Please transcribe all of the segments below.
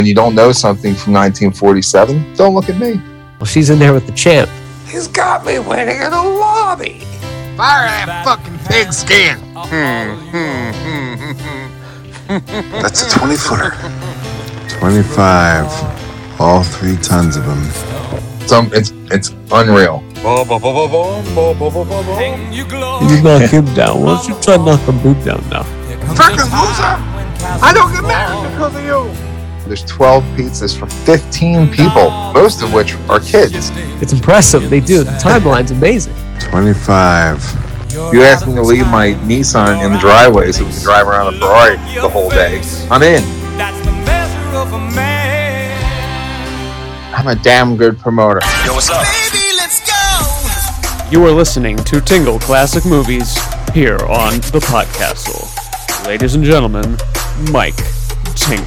When you don't know something from 1947, don't look at me. Well, she's in there with the champ. He's got me waiting in the lobby. Fire that fucking pigskin. That's a 20-footer. 25. All 3 tons of them. It's unreal. You knock him down. Why don't you try to knock the boot down now? Fucking loser! I don't get married because of you. There's 12 pizzas for 15 people, most of which are kids. It's impressive. They do. The timeline's amazing. 25. You asked me to leave my Nissan in the driveway so we can drive around a Ferrari the whole day. I'm in. I'm a damn good promoter. Yo, what's up? Baby, let's go. You are listening to Tingle Classic Movies here on the Podcastle. Ladies and gentlemen, Mike Tingle.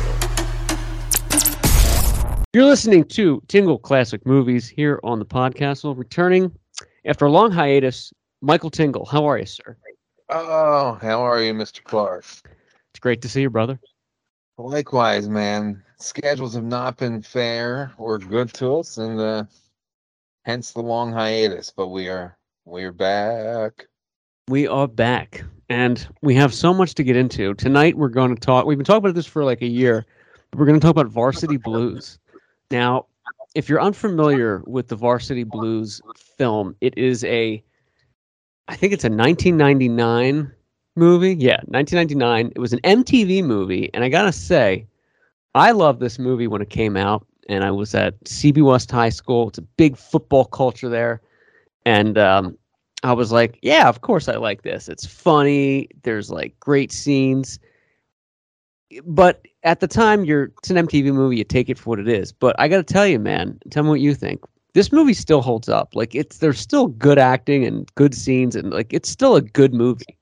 You're listening to Tingle Classic Movies here on the Podcastle. Returning after a long hiatus, Michael Tingle. How are you, sir? Oh, how are you, Mr. Clark? It's great to see you, brother. Likewise, man. Schedules have not been fair or good to us, and hence the long hiatus. But we're back. We are back, and we have so much to get into. Tonight we're going to talk. We've been talking about this for like a year. But we're going to talk about Varsity Blues. Now, if you're unfamiliar with the Varsity Blues film, it is I think it's a 1999 movie. Yeah, 1999. It was an MTV movie, and I gotta say, I loved this movie when it came out, and I was at CB West High School. It's a big football culture there, and I was like, yeah, of course I like this. It's funny. There's like great scenes. But at the time, it's an MTV movie. You take it for what it is. But I got to tell you, man, tell me what you think. This movie still holds up. Like there's still good acting and good scenes, and like it's still a good movie.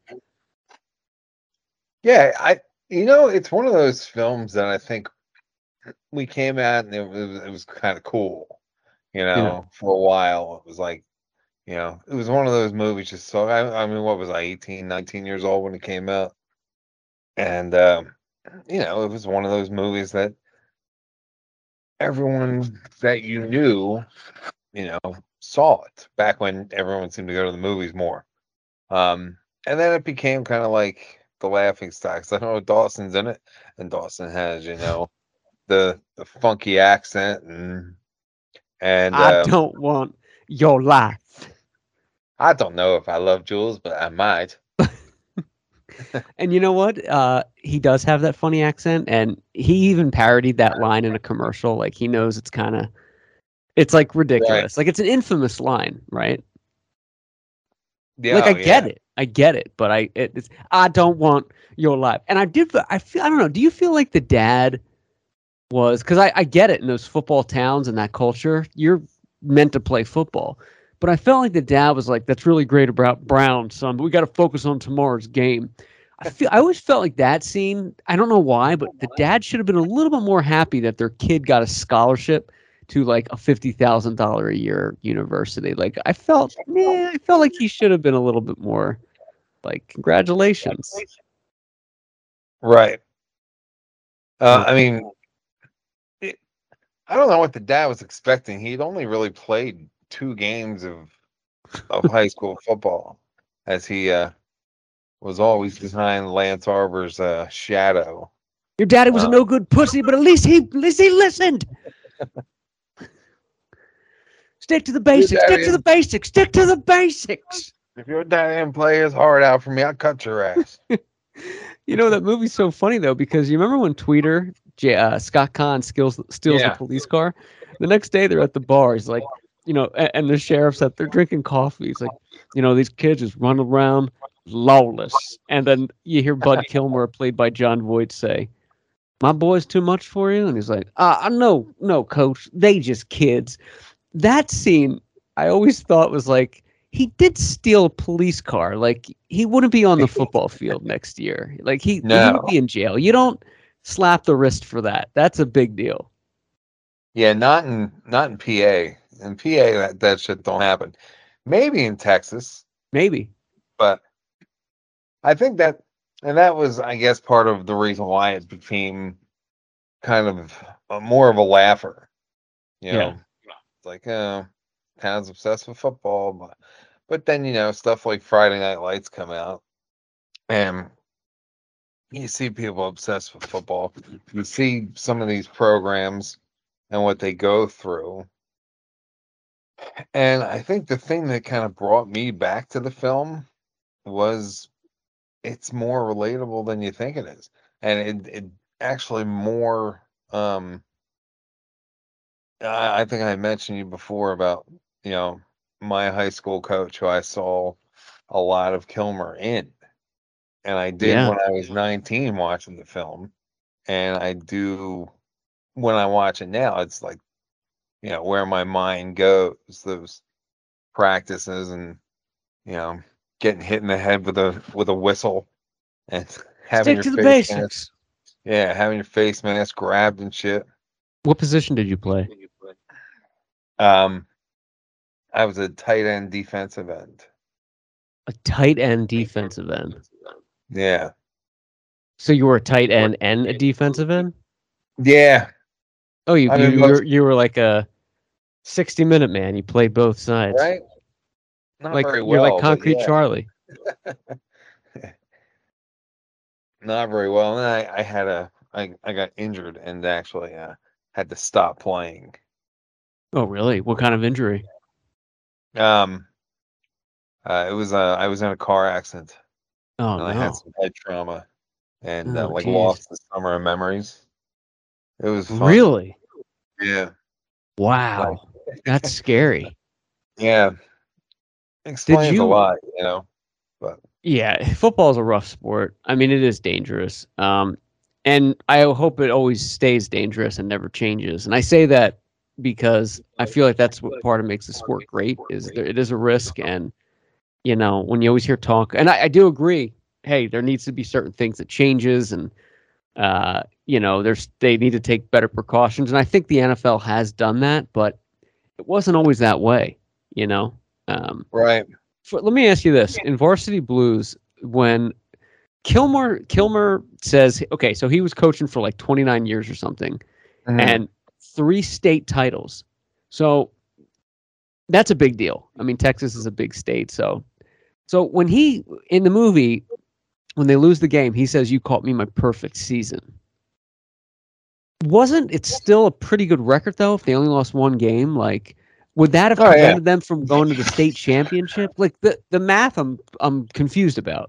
Yeah, it's one of those films that I think we came at and it was kind of cool, for a while. It was like, it was one of those movies just so, I mean, what was I, 18, 19 years old when it came out? And, it was one of those movies that everyone that you knew, saw it back when everyone seemed to go to the movies more. And then it became kind of like the laughing stock. So I know Dawson's in it, and Dawson has, the funky accent and I don't want your life. I don't know if I love Jules, but I might. And you know what? He does have that funny accent, and he even parodied that line in a commercial. Like he knows it's like ridiculous. Right. Like it's an infamous line, right? Yeah, like I get it, but I don't want your life. And I don't know. Do you feel like the dad was, because I get it in those football towns and that culture, you're meant to play football. But I felt like the dad was like, that's really great about Brown, son, but we got to focus on tomorrow's game. I always felt like that scene, I don't know why, but the dad should have been a little bit more happy that their kid got a scholarship to like a $50,000 a year university. Like I felt like he should have been a little bit more like, congratulations. Right. I mean, I don't know what the dad was expecting. He'd only really played 2 games of high school football, as he was always behind Lance Arbor's shadow. Your daddy was a no good pussy, but at least he listened. Stick to the basics. Stick to the basics. Stick to the basics. If your dad didn't play his heart out for me, I'd cut your ass. That movie's so funny though, because you remember when Tweeter, Scott Conn steals the police car? The next day they're at the bar. He's like, and the sheriff's they're drinking coffee. He's like, these kids just run around lawless. And then you hear Bud Kilmer, played by John Voight, say, my boy's too much for you? And he's like, no, coach, they just kids. That scene, I always thought was like, he did steal a police car. Like, he wouldn't be on the football field next year. Like, he would be in jail. You don't slap the wrist for that. That's a big deal. Yeah, not in PA. In PA, that shit don't happen. Maybe in Texas. Maybe. But I think that was, I guess, part of the reason why it became kind of more of a laugher. You Yeah. know, it's like kind of obsessed with football, but then stuff like Friday Night Lights come out, and you see people obsessed with football. You see some of these programs and what they go through. And I think the thing that kind of brought me back to the film was it's more relatable than you think it is. And it actually more I think I mentioned you before about, my high school coach who I saw a lot of Kilmer in. And I did Yeah. when I was 19 watching the film. And I do when I watch it now, it's like, where my mind goes, those practices and, getting hit in the head with a whistle and having Stick your to the face mask, basics. having your face mask grabbed and shit. What position did you play? I was a tight end defensive end. A tight end defensive end. Yeah. So you were a tight end and a defensive end? Yeah. Oh, you I mean, you were like a 60-minute man. You played both sides. right? Not Like very you're like well, but Concrete yeah. Charlie. Not very well. And I got injured and actually had to stop playing. Oh, really? What kind of injury? It was I was in a car accident Oh, and I had no. some head trauma and Oh, like geez. lost the summer of memories. It was fun. Really? Yeah. Wow. That's scary. Yeah. Explains a you- lot, but Yeah, football is a rough sport. I mean, it is dangerous. And I hope it always stays dangerous and never changes. And I say that because I feel like that's what part of makes the sport great is it is a risk. And, when you always hear talk, and I do agree, hey, there needs to be certain things that changes and, they need to take better precautions. And I think the NFL has done that, but it wasn't always that way, right. Let me ask you this. In Varsity Blues, when Kilmer says, okay, so he was coaching for like 29 years or something, Mhm. and 3 state titles. So that's a big deal. I mean, Texas is a big state. So when in the movie, when they lose the game, he says, "You caught me my perfect season." Wasn't it still a pretty good record though? If they only lost 1 game, like, would that have Oh, yeah. prevented them from going to the state championship? Like the math, I'm confused about.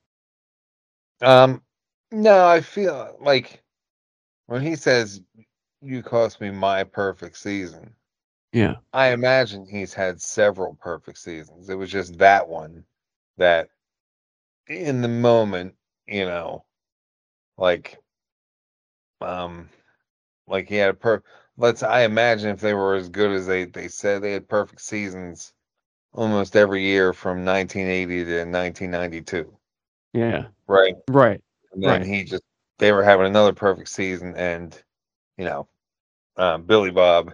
No, I feel like when he says you cost me my perfect season, Yeah. I imagine he's had several perfect seasons. It was just that one that in the moment, like like he had I imagine if they were as good as they said, they had perfect seasons almost every year from 1980 to 1992. Yeah. Right. Right. And then they were having another perfect season and Billy Bob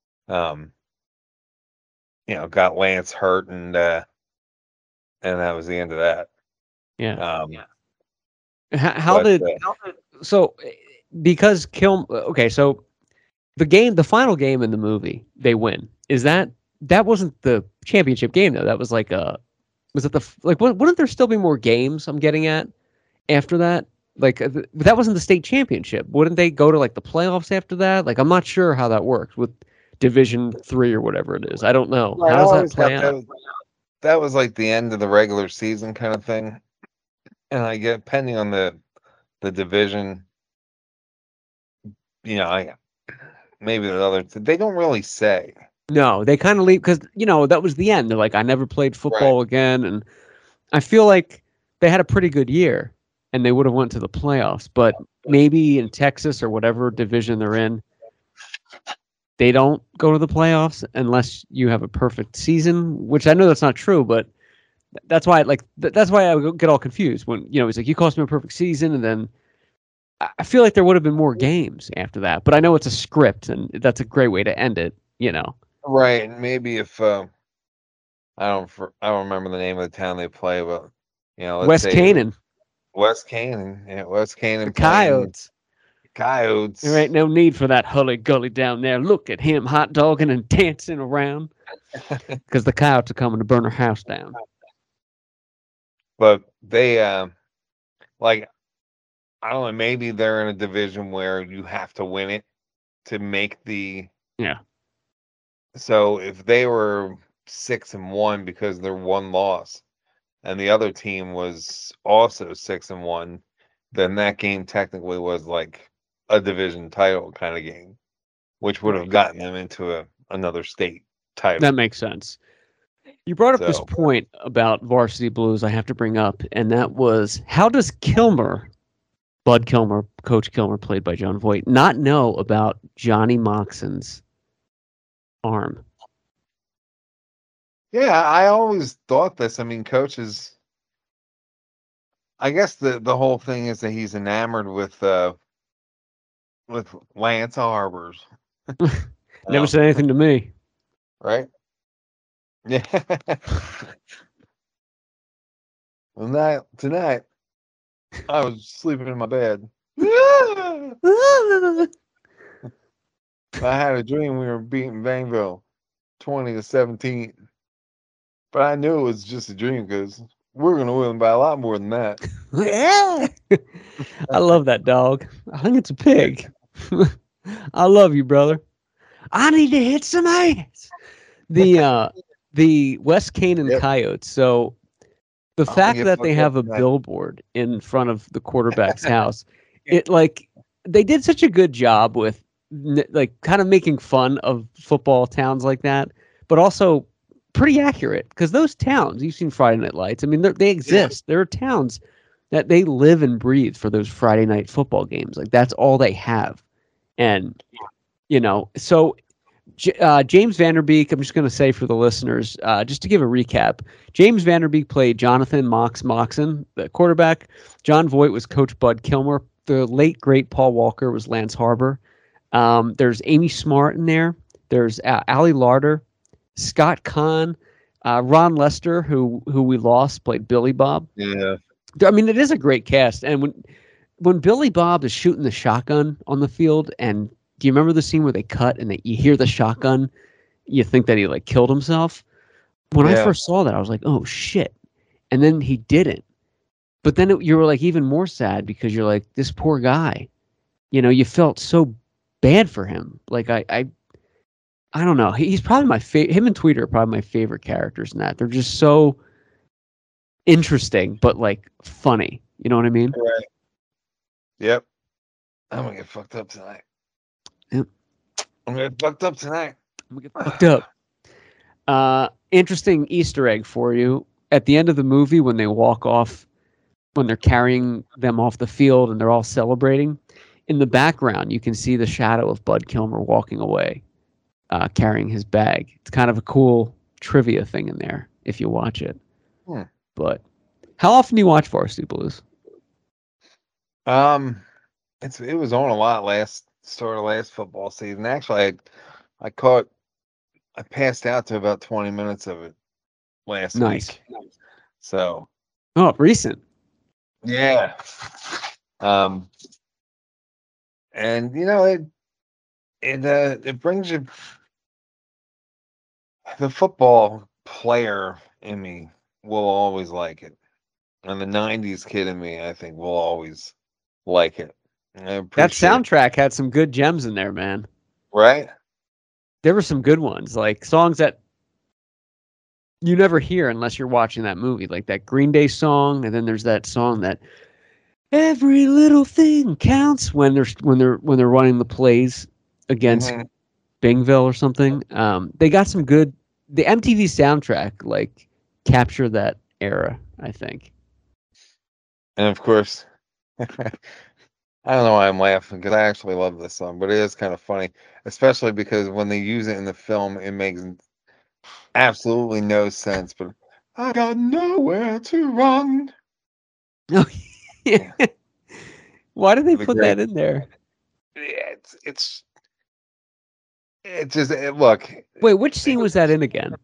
got Lance hurt and that was the end of that. Yeah. But, So because okay, so the final game in the movie, they win. Is that wasn't the championship game though? That was like was it wouldn't there still be more games? I'm getting at after that. Like that wasn't the state championship. Wouldn't they go to like the playoffs after that? Like I'm not sure how that works with Division 3 or whatever it is. I don't know. I How does always that play thought out? that was like the end of the regular season kind of thing. And I get depending on the division, maybe the other they don't really say. No, they kind of leave because that was the end. They're like, I never played football again, and I feel like they had a pretty good year, and they would have went to the playoffs. But maybe in Texas or whatever division they're in, they don't go to the playoffs unless you have a perfect season. Which I know that's not true, but that's why that's why I get all confused when he's like, you cost me a perfect season, and then I feel like there would have been more games after that. But I know it's a script, and that's a great way to end it. Right, and maybe if I don't remember the name of the town they play, but let's West say Canaan, West Canaan, West Canaan, the Coyotes. coyotes. There ain't no need for that hully gully down there. Look at him hot dogging and dancing around. Because the coyotes are coming to burn our house down. But they, like, I don't know, maybe they're in a division where you have to win it to make the. Yeah. So if they were 6-1 because they're one loss, and the other team was also 6-1, then that game technically was like a division title kind of game, which would have gotten them into another state title. That makes sense. You brought up this So- point about Varsity Blues I have to bring up, and that was, how does Kilmer, Bud Kilmer, Coach Kilmer, played by John Voight, not know about Johnny Moxon's arm? Yeah, I always thought this. I mean, coaches. I guess the whole thing is that he's enamored with Lance Arbors. Never said anything to me. Right? Yeah. Well, tonight, I was sleeping in my bed. I had a dream we were beating Vanville 20-17. But I knew it was just a dream because we're going to win by a lot more than that. I love that dog. I think it's a pig. I love you, brother. I need to hit some ass. The West Canaan Yep. Coyotes. So the I'm fact gonna get that they fucked have a up tonight. billboard in front of the quarterback's house, it like they did such a good job with like kind of making fun of football towns like that, but also pretty accurate because those towns, you've seen Friday Night Lights. I mean, they exist. There are towns that they live and breathe for those Friday night football games. Like that's all they have. And, so James Vanderbeek, I'm just going to say for the listeners, just to give a recap, James Vanderbeek played Jonathan Moxon, the quarterback. John Voight was Coach Bud Kilmer. The late, great Paul Walker was Lance Harbor. There's Amy Smart in there. There's Ali Larder. Scott Kahn, Ron Lester, who we lost, played Billy Bob. Yeah. I mean, it is a great cast. And when Billy Bob is shooting the shotgun on the field, and do you remember the scene where they cut and you hear the shotgun, you think that he like killed himself? When I first saw that, I was like, oh shit. And then he didn't. But then you were like even more sad because you're like, this poor guy. You felt so bad for him. Like I don't know. He's probably my favorite. Him and Tweeter are probably my favorite characters in that. They're just so interesting, but like funny. You know what I mean? Right. Yep. I'm going to get fucked up tonight. Yep. I'm going to get fucked up tonight. I'm gonna get fucked up. Interesting Easter egg for you. At the end of the movie, when they walk off, when they're carrying them off the field and they're all celebrating, in the background, you can see the shadow of Bud Kilmer walking away. Carrying his bag. It's kind of a cool trivia thing in there if you watch it. But how often do you watch Varsity Blues? It was on a lot last football season. Actually, I passed out to about 20 minutes of it last week. So, recent. Yeah. And it brings you. The football player in me will always like it. And the 90s kid in me, I think, will always like it. That soundtrack had some good gems in there, man. Right? There were some good ones, like songs that you never hear unless you're watching that movie, like that Green Day song, and then there's that song that every little thing counts when they're running the plays against Bingville or something. They got some good. The MTV soundtrack like captured that era, I think. And of course, I don't know why I'm laughing because I actually love this song, but it is kind of funny, especially because when they use it in the film, it makes absolutely no sense. But I got nowhere to run. Oh, yeah. Why did they put that in there? Look. Wait, which scene was that in again?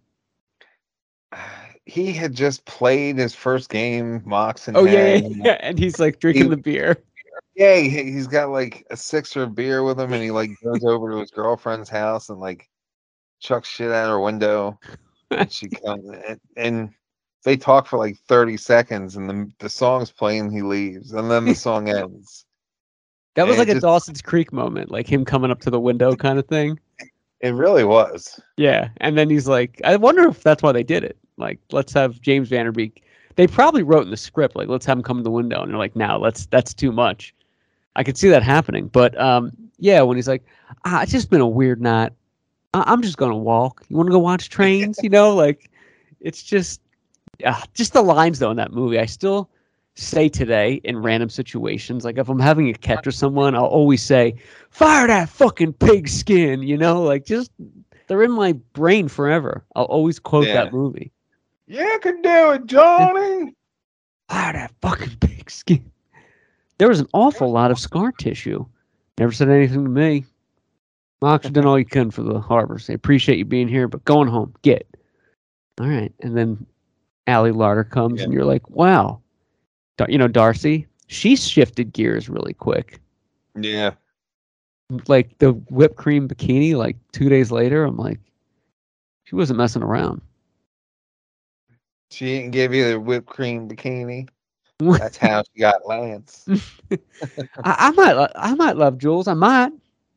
He had just played his first game, Moxon. Oh yeah, and he's like drinking the beer. Yeah, he's got like a sixer of beer with him, and he like goes over to his girlfriend's house and like chucks shit out her window. And she comes and they talk for like 30 seconds, and the song's playing. He leaves, and then the song ends. That was And like it a just Dawson's Creek moment, like him coming up to the window kind of thing. it really was. Yeah, and then he's like, I wonder if that's why they did it. Like, let's have James Vanderbeek. They probably wrote in the script, like, let's have him come to the window, and they're like, no, that's too much. I could see that happening, but yeah, when he's like, it's just been a weird night. I'm just gonna walk. You want to go watch trains? Like, it's just the lines though in that movie. I still say today in random situations, like if I'm having a catch with someone, I'll always say, "Fire that fucking pig skin," like just they're in my brain forever. I'll always quote that movie. Yeah, I can do it, Johnny. Fire that fucking pig skin. There was an awful lot of scar tissue. Never said anything to me. Mox, you done all you can for the Harbors. I appreciate you being here, but going home, get. All right. And then Allie Larder comes, and you're like, wow. Darcy, she shifted gears really quick. Yeah. Like the whipped cream bikini, like 2 days later, I'm like, she wasn't messing around. She didn't give you the whipped cream bikini. That's how she got Lance. I might love Jules. I might.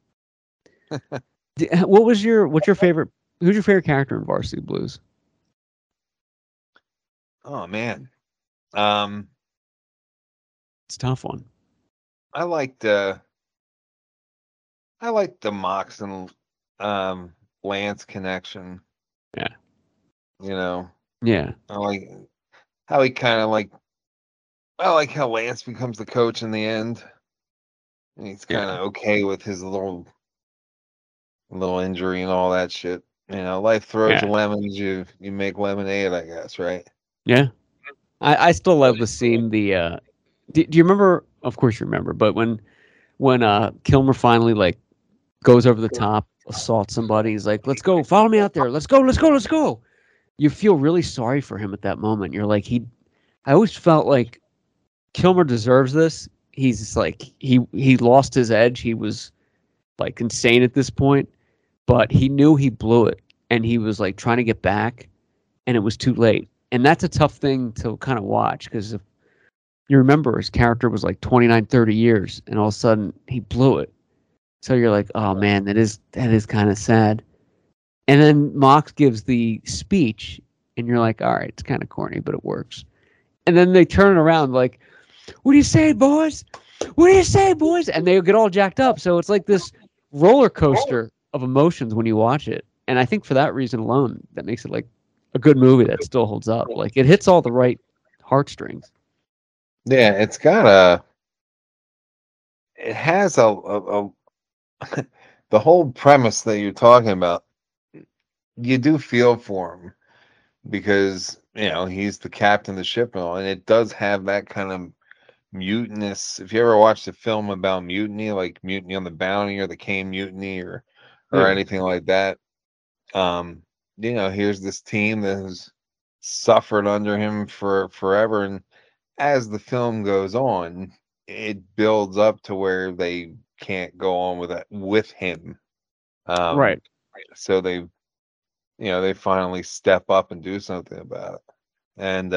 What's your favorite? Who's your favorite character in Varsity Blues? Oh man, it's a tough one. I liked the Mox and Lance connection. Yeah. Yeah. I like how he kind of like. I like how Lance becomes the coach in the end. And he's kind of okay with his little injury and all that shit. Life throws you lemons, you make lemonade, I guess, right? Yeah. I still love the scene. Do you remember? Of course you remember, but when Kilmer finally like goes over the top, assaults somebody, he's like, "Let's go, follow me out there. Let's go, let's go, let's go." You feel really sorry for him at that moment. You're like, I always felt like Kilmer deserves this. He's just like he lost his edge. He was like insane at this point, but he knew he blew it, and he was like trying to get back, and it was too late. And that's a tough thing to kind of watch, because if you remember, his character was like 29, 30 years, and all of a sudden he blew it. So you're like, oh man, that is kind of sad. And then Mox gives the speech, and you're like, all right, it's kind of corny, but it works. And then they turn around like, what do you say, boys? What do you say, boys? And they get all jacked up. So it's like this roller coaster of emotions when you watch it. And I think for that reason alone, that makes it like a good movie that still holds up. Like it hits all the right heartstrings. Yeah, it has a the whole premise that you're talking about. You do feel for him because he's the captain of the ship and all, and it does have that kind of mutinous. If you ever watched a film about mutiny, like Mutiny on the Bounty or the Caine Mutiny or anything like that, here's this team that has suffered under him for forever, and as the film goes on, it builds up to where they can't go on with him. Right. So they finally step up and do something about it. And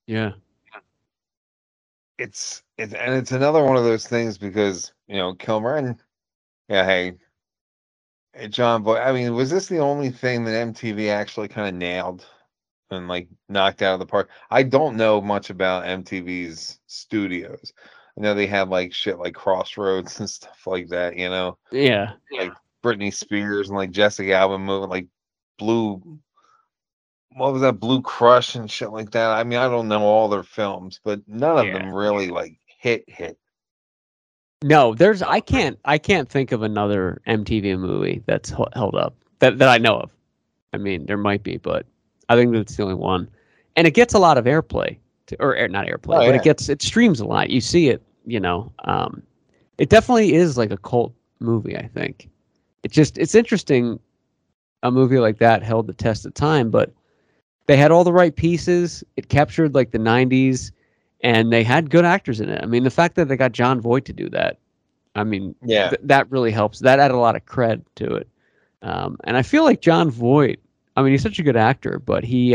it's another one of those things because Kilmer and hey John Boy. I mean, was this the only thing that MTV actually kind of nailed and like knocked out of the park? I don't know much about MTV's studios. I know they had like shit like Crossroads and stuff like that. Yeah. Like Britney Spears and like Jessica Alba moving like Blue. What was that, Blue Crush and shit like that? I mean, I don't know all their films, but none of them really like hit. No, I can't think of another MTV movie that's held up that I know of. I mean, there might be, but I think that's the only one. And it gets a lot of airplay, not airplay, but it streams a lot. You see it, it definitely is like a cult movie, I think. It's interesting a movie like that held the test of time, but they had all the right pieces. It captured like the 90s, and they had good actors in it. I mean, the fact that they got John Voight to do that, I mean, Yeah. that really helps. That added a lot of cred to it. And I feel like John Voight, I mean, he's such a good actor, but he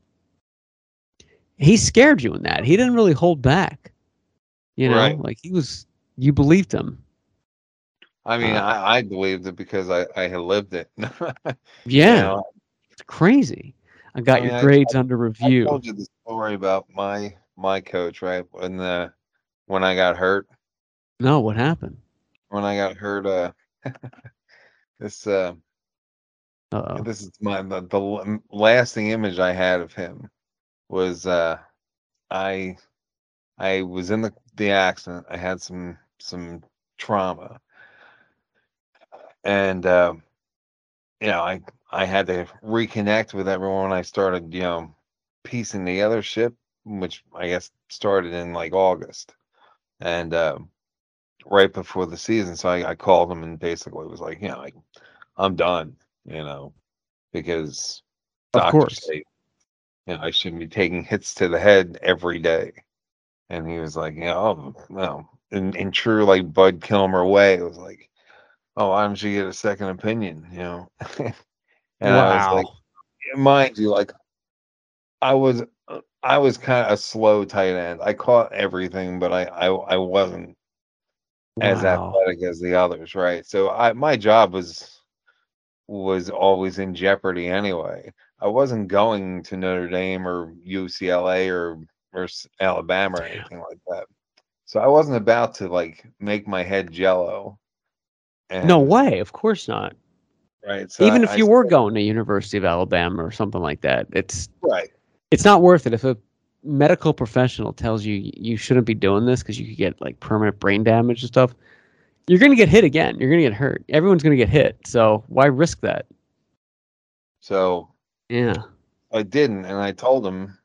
scared you in that. He didn't really hold back. You know, Right. like you believed him. I mean, I believed it because I had lived it. Yeah, You know, it's crazy. I got I your mean, grades under I review. told you the story about my coach, right? When I got hurt, No, what happened? this Uh-oh. this is the lasting image I had of him was I I was in the accident. I had some trauma, and I had to reconnect with everyone. I started piecing together shit, which I guess started in like August, and right before the season. So I called him and basically was like, like, I'm done, because Of doctors course. say I shouldn't be taking hits to the head every day. And he was like, oh no, in true like Bud Kilmer way, it was like, oh, why don't you get a second opinion, And I was like, Wow. mind you, like I was I was kind of a slow tight end. I caught everything, but I wasn't as Wow. athletic as the others, right? So my job was always in jeopardy anyway. I wasn't going to Notre Dame or UCLA or Alabama or anything like that. So I wasn't about to like make my head jello. No And way. Of course not. right, so Even if I you were said, going to University of Alabama or something like that, it's right, not worth it. If a medical professional tells you you shouldn't be doing this because you could get like permanent brain damage and stuff, you're going to get hit again. You're going to get hurt. Everyone's going to get hit. So why risk that? so Yeah. I didn't, and I told him,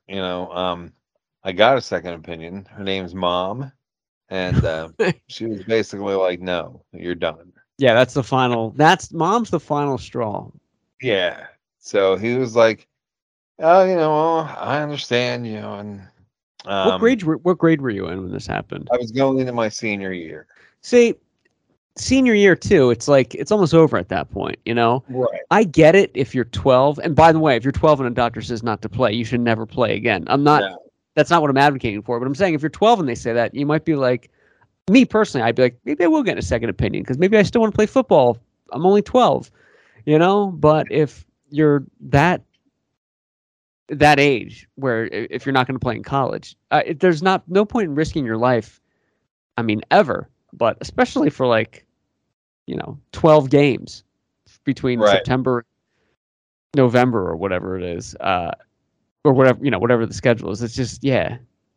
I got a second opinion. Her name's Mom, and she was basically like, "No, you're done." Yeah, that's the final. That's mom's the final straw. Yeah. So he was like, "Oh, well, I understand, and What grade were you in when this happened? I was going into my senior year." See, senior year too, it's like it's almost over at that point, Right. I get it if you're 12. And by the way, if you're 12 and a doctor says not to play, you should never play again. No. That's not what I'm advocating for, but I'm saying if you're 12 and they say that, you might be like, me personally, I'd be like, maybe I will get a second opinion because maybe I still want to play football. I'm only 12, but if you're that age where if you're not going to play in college, there's no point in risking your life. I mean, ever, but especially for like, 12 games between Right. September, November, or whatever it is, or whatever, whatever the schedule is. It's just, yeah.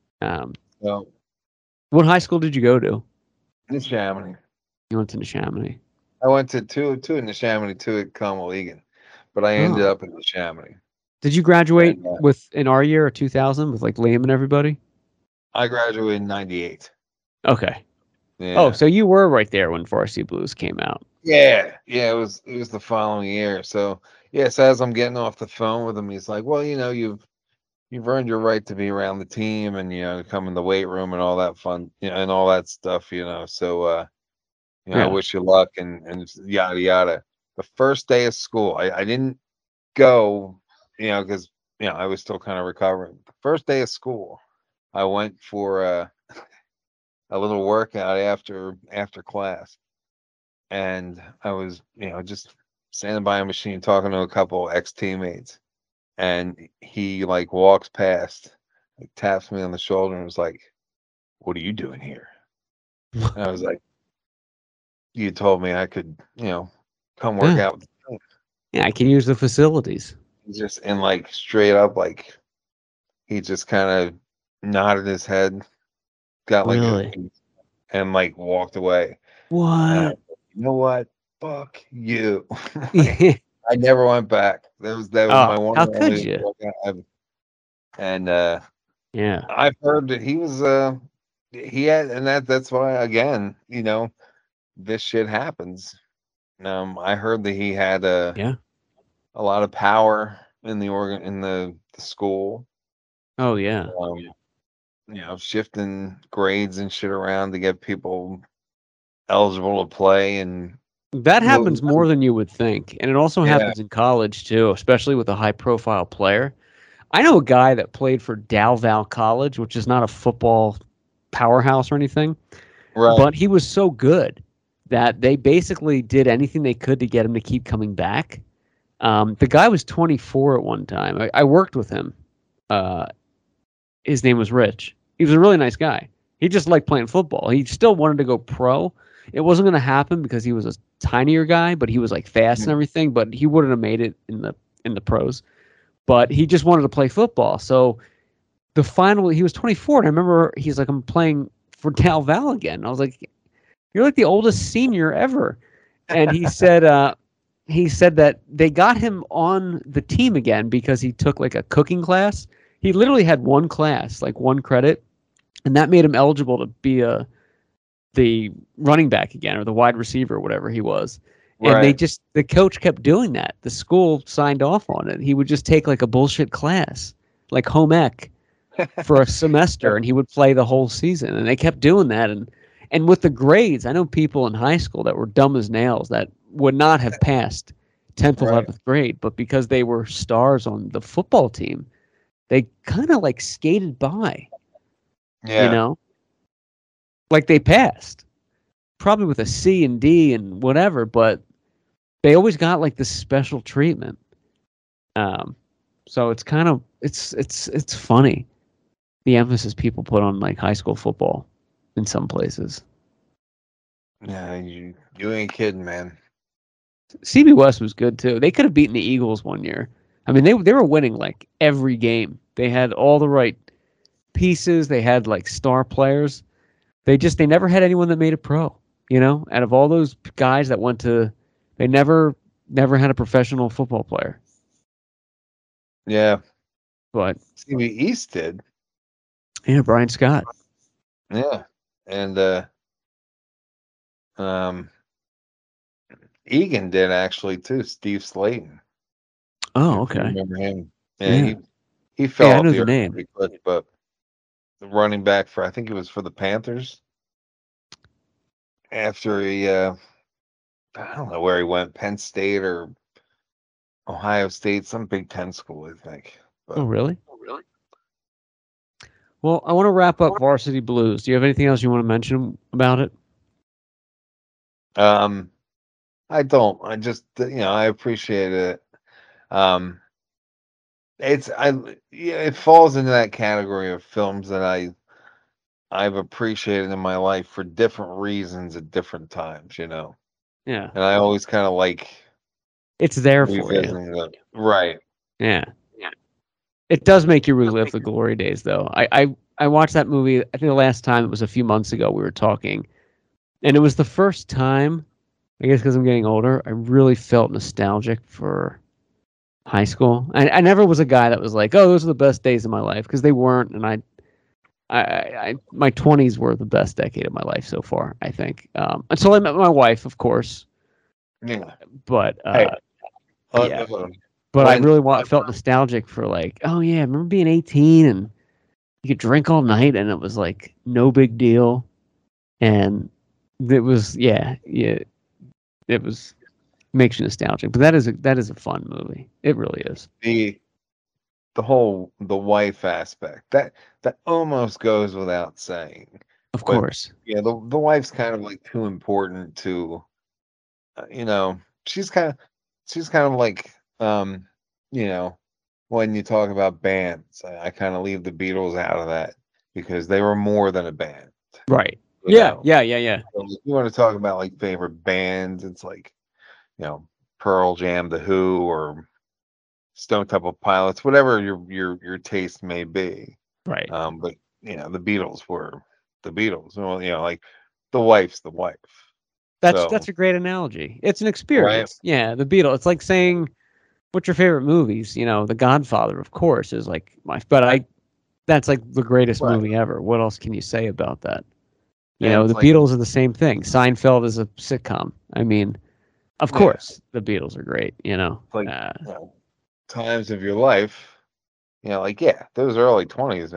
So What high school did you go to? Neshaminy. You went to Neshaminy. I went to two in Neshaminy, two at Comolegan, but I ended Oh. up in Neshaminy. Did you graduate And, with in our year or 2000 with like Liam and everybody? I graduated in '98. Okay. Yeah. Oh, so you were right there when Varsity Blues came out. Yeah, it was the following year. So yes, as I'm getting off the phone with him, he's like, "Well, you've earned your right to be around the team, and come in the weight room and all that fun, and all that stuff, So I Yeah. wish you luck and yada yada." The first day of school, I didn't go, because I was still kind of recovering. The first day of school, I went for a little workout after class. And I was, just standing by a machine talking to a couple ex-teammates. And he like walks past, like taps me on the shoulder and was like, "What are you doing here?" And I was like, "You told me I could, come work Yeah. out with the team." Yeah, I can use the facilities. He just and like straight up, like he just kind of nodded his head, got like Really? and like walked away. And I What? was like, you know what? Fuck you. I never went back. That was Oh, my one how and could only you? workout ever. And Yeah. I've heard that he had, and that's why again, this shit happens. I heard that he had Yeah. a lot of power in the school. Oh, yeah. Um, shifting grades and shit around to get people eligible to play. And That happens more than you would think. And it also Yeah. happens in college, too, especially with a high-profile player. I know a guy that played for Dalval College, which is not a football powerhouse or anything, right. but he was so good that they basically did anything they could to get him to keep coming back. The guy was 24 at one time. I worked with him. His name was Rich. He was a really nice guy. He just liked playing football. He still wanted to go pro. It wasn't going to happen because he was a tinier guy, but he was like fast and everything. But he wouldn't have made it in the pros. But he just wanted to play football. So the final, he was 24, and I remember he's like, I'm playing for Dal Val again. I was like, you're like the oldest senior ever. And he said that they got him on the team again because he took like a cooking class. He literally had one class, like one credit, and that made him eligible to be the running back again, or the wide receiver, or whatever he was. And the coach kept doing that. The school signed off on it. He would just take like a bullshit class, like home ec, for a semester, and he would play the whole season. And they kept doing that. And with the grades, I know people in high school that were dumb as nails that would not have passed 10th, 11th grade, but because they were stars on the football team, they kind of like skated by, like they passed, probably with a C and D and whatever, but they always got like this special treatment. So it's kind of, it's funny, the emphasis people put on like high school football in some places. Yeah, you ain't kidding, man. CB West was good too. They could have beaten the Eagles one year. I mean, they were winning like every game. They had all the right pieces. They had like star players. They never had anyone that made it pro. Out of all those guys that went to, they never had a professional football player. Yeah, but CB East did. Yeah, Brian Scott. Yeah, and Egan did actually too. Steve Slayton. Oh, okay. I remember him? Yeah, he fell off the earth pretty quick, but the running back for, I think it was for the Panthers. After he, I don't know where he went, Penn State or Ohio State, some Big Ten school, I think. But, oh, really? Well, I want to wrap up Varsity Blues. Do you have anything else you want to mention about it? I don't. I just, I appreciate it. It falls into that category of films that I've appreciated in my life for different reasons at different times, Yeah. And I always kind of like it's there for you. Right. Yeah. It does make you relive the glory days, though. I watched that movie, I think the last time, it was a few months ago we were talking, and it was the first time, I guess because I'm getting older, I really felt nostalgic for high school. I never was a guy that was like, oh, those are the best days of my life, because they weren't, and I my 20s were the best decade of my life so far, I think. Until I met my wife, of course. Yeah. But but I really felt nostalgic for like, oh yeah, I remember being 18 and you could drink all night and it was like no big deal, and it was it was, makes you nostalgic. But that is a fun movie. It really is. The wife aspect that almost goes without saying. Of course. Yeah, the wife's kind of like too important to, she's kind of like, when you talk about bands, I kind of leave the Beatles out of that because they were more than a band. Right. Yeah. So if you want to talk about like favorite bands, it's like, Pearl Jam, The Who, or Stone Temple Pilots, whatever your taste may be. Right. But the Beatles were the Beatles. Well, like the wife's the wife. That's a great analogy. It's an experience. Right? Yeah, the Beatles. It's like saying, what's your favorite movies? The Godfather, of course, is like that's like the greatest movie ever. What else can you say about that? The Beatles are the same thing. Seinfeld is a sitcom. I mean, of course, the Beatles are great. Times of your life, those early 20s, man.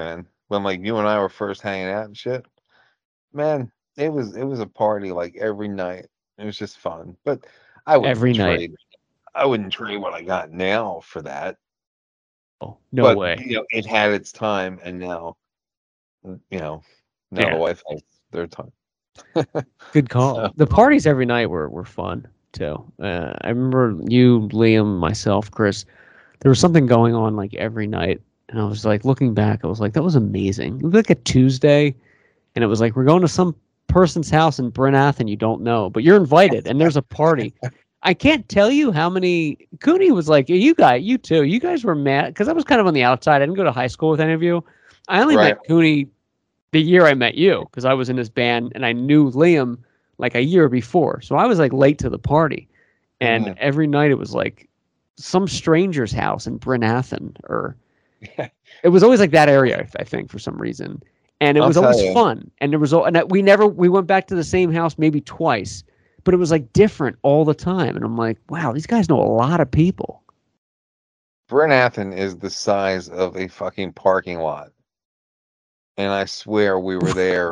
when like you and I were first hanging out and shit, man, it was a party like every night. It was just fun. But I Every wouldn't night. trade I wouldn't trade what I got now for that. Oh, no But way. it had its time, and now now Yeah. the wife has their time. Good call. So, The parties every night were fun too. I remember you, Liam, myself, Chris. There was something going on like every night, and I was like looking back. I was like, that was amazing. It was like a Tuesday, and it was like we're going to some person's house in Bryn Athyn you don't know, but you're invited, and there's a party. I can't tell you how many. Cooney was like, you too. You guys were mad because I was kind of on the outside. I didn't go to high school with any of you. I only Right. met Cooney the year I met you because I was in his band and I knew Liam like a year before. So I was like late to the party. And Mhm. every night it was like some stranger's house in Bryn Athyn or it was always like that area, I think, for some reason. And it I'll was tell always you. fun. And there was, we went back to the same house maybe twice, but it was like different all the time. And I'm like, wow, these guys know a lot of people. Bryn Athyn is the size of a fucking parking lot. And I swear we were there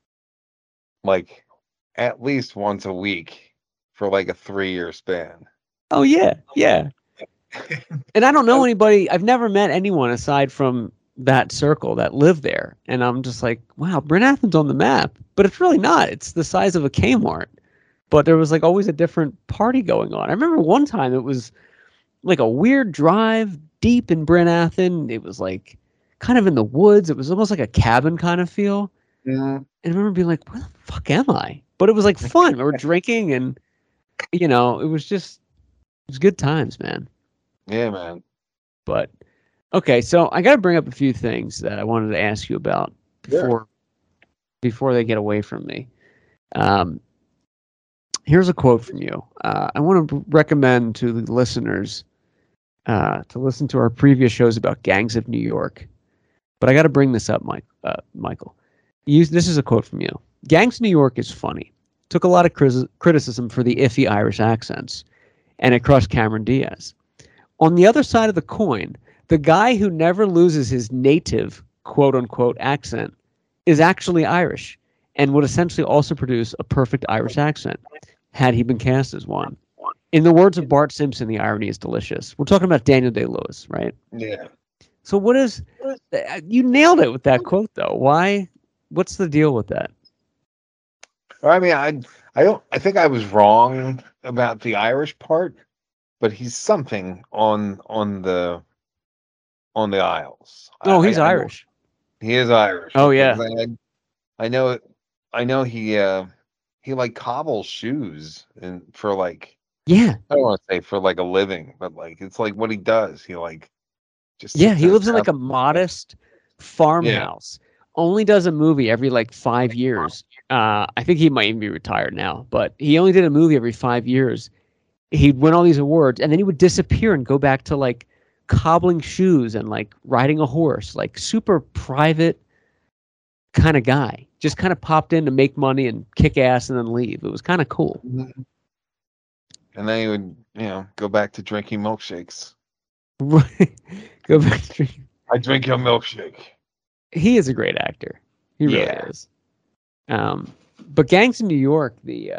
like at least once a week for like a 3-year span. Oh, yeah. Yeah. And I don't know anybody. I've never met anyone aside from that circle that lived there. And I'm just like, wow, Bryn Athyn's on the map. But it's really not. It's the size of a Kmart. But there was like always a different party going on. I remember one time it was like a weird drive deep in Bryn Athyn. It was like kind of in the woods. It was almost like a cabin kind of feel. Mhm. And I remember being like, where the fuck am I? But it was like fun. We were drinking and, it was good times, man. Yeah, man. But okay, so I got to bring up a few things that I wanted to ask you about Sure. before they get away from me. Here's a quote from you. I want to recommend to the listeners to listen to our previous shows about gangs of New York. But I got to bring this up, Michael. This is a quote from you. Gangs of New York is funny. Took a lot of criticism for the iffy Irish accents, and it crushed Cameron Diaz. On the other side of the coin, the guy who never loses his native quote-unquote accent is actually Irish and would essentially also produce a perfect Irish accent had he been cast as one. In the words of Bart Simpson, the irony is delicious. We're talking about Daniel Day-Lewis, right? Yeah. So you nailed it with that quote, though. Why? What's the deal with that? I mean, I think I was wrong about the Irish part, but he's something on the Isles. Oh, he's I know Irish. he is Irish. Oh, Okay, yeah. 'cause I know he like cobbles shoes and for like Yeah. I don't want to say for like a living, but like it's like what he does. He like just Yeah, sits he in his lives in like a house. modest farmhouse. Only does a movie every like 5 years. I think he might even be retired now, but he only did a movie every 5 years. He'd win all these awards, and then he would disappear and go back to like cobbling shoes and like riding a horse, like super private kind of guy. Just kind of popped in to make money and kick ass and then leave. It was kind of cool. Mhm. And then he would, go back to drinking milkshakes. Right. Go back to I drink your milkshake. he is a great actor. He really Yeah. is. But Gangs in New York, the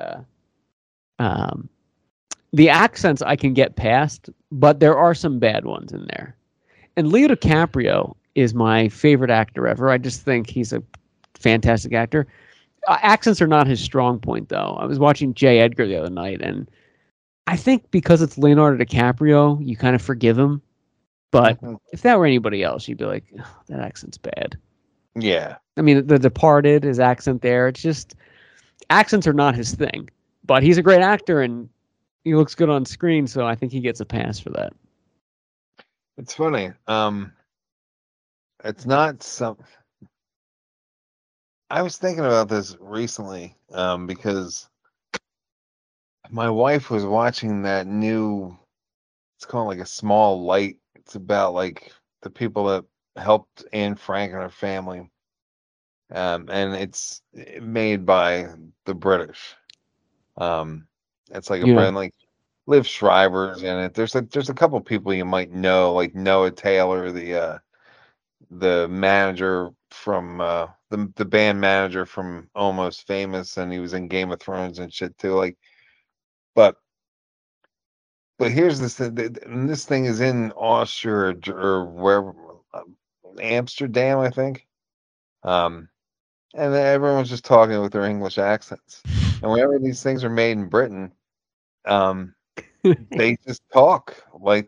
accents I can get past, but there are some bad ones in there. And Leo DiCaprio is my favorite actor ever. I just think he's a fantastic actor. Accents are not his strong point, though. I was watching J. Edgar the other night, and I think because it's Leonardo DiCaprio, you kind of forgive him. But Mhm. if that were anybody else, you'd be like, oh, that accent's bad. Yeah. I mean, The Departed, his accent there, it's just accents are not his thing. But he's a great actor and he looks good on screen, so I think he gets a pass for that. It's funny. It's not some. I was thinking about this recently, because my wife was watching that new. It's called like A Small Light. It's about like the people that helped Anne Frank and her family, and it's made by the British. It's like a Yeah. brand like Liv Schreiber's in it. There's a couple people you might know, like Noah Taylor, the manager the band manager from Almost Famous, and he was in Game of Thrones and shit too. Like, but here's this thing, and this thing is in Austria or wherever, Amsterdam, I think. And then everyone's just talking with their English accents. And whenever these things are made in Britain, they just talk like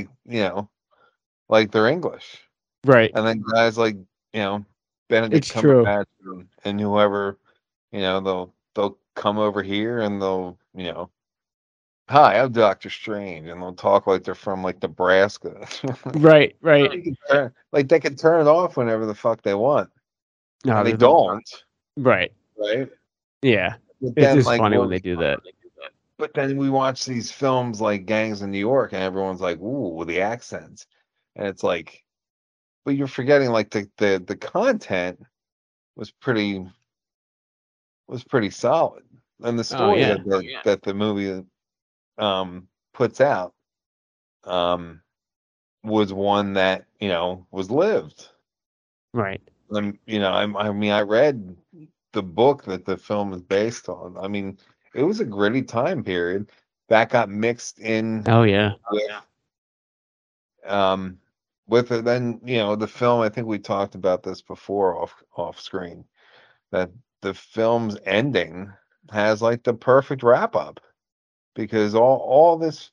like they're English. Right. And then guys like, Benedict It's true. Cumberbatch and whoever, they'll come over here and they'll, hi, I'm Doctor Strange, and they'll talk like they're from like Nebraska. Right. Like they can turn it off whenever the fuck they want. No, And they don't. Right. Right. Yeah. But It's then, just like, funny when well, they do that. But then we watch these films like Gangs in New York, and everyone's like, "Ooh, with the accents," and it's like, but you're forgetting like the content was pretty solid, and the story yeah. that the movie puts out was one that was lived. Right. I read the book that the film is based on. I mean, it was a gritty time period that got mixed in Oh yeah. with it. Then the film, I think we talked about this before off screen, that the film's ending has like the perfect wrap up, because all this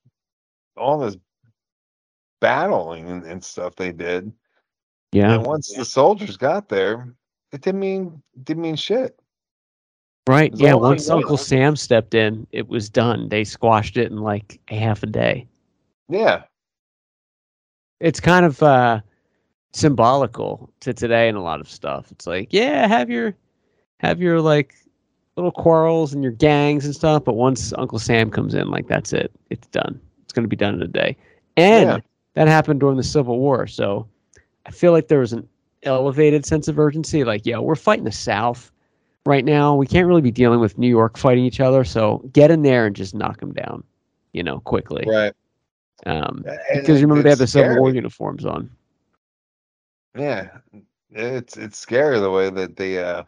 battling and stuff they did, Yeah. and once the soldiers got there, it didn't mean shit. Right. It's Yeah. all Once right. Uncle Sam stepped in, it was done. They squashed it in like a half a day. Yeah. It's kind of symbolical to today in a lot of stuff. It's like, yeah, have your like little quarrels and your gangs and stuff, but once Uncle Sam comes in, like that's it. It's done. It's going to be done in a day. And that happened during the Civil War, so I feel like there was an elevated sense of urgency. Like, yeah, we're fighting the South right now. We can't really be dealing with New York fighting each other, so get in there and just knock them down, quickly. Right. Because you remember they had the Civil War uniforms on. Yeah, it's scary the way that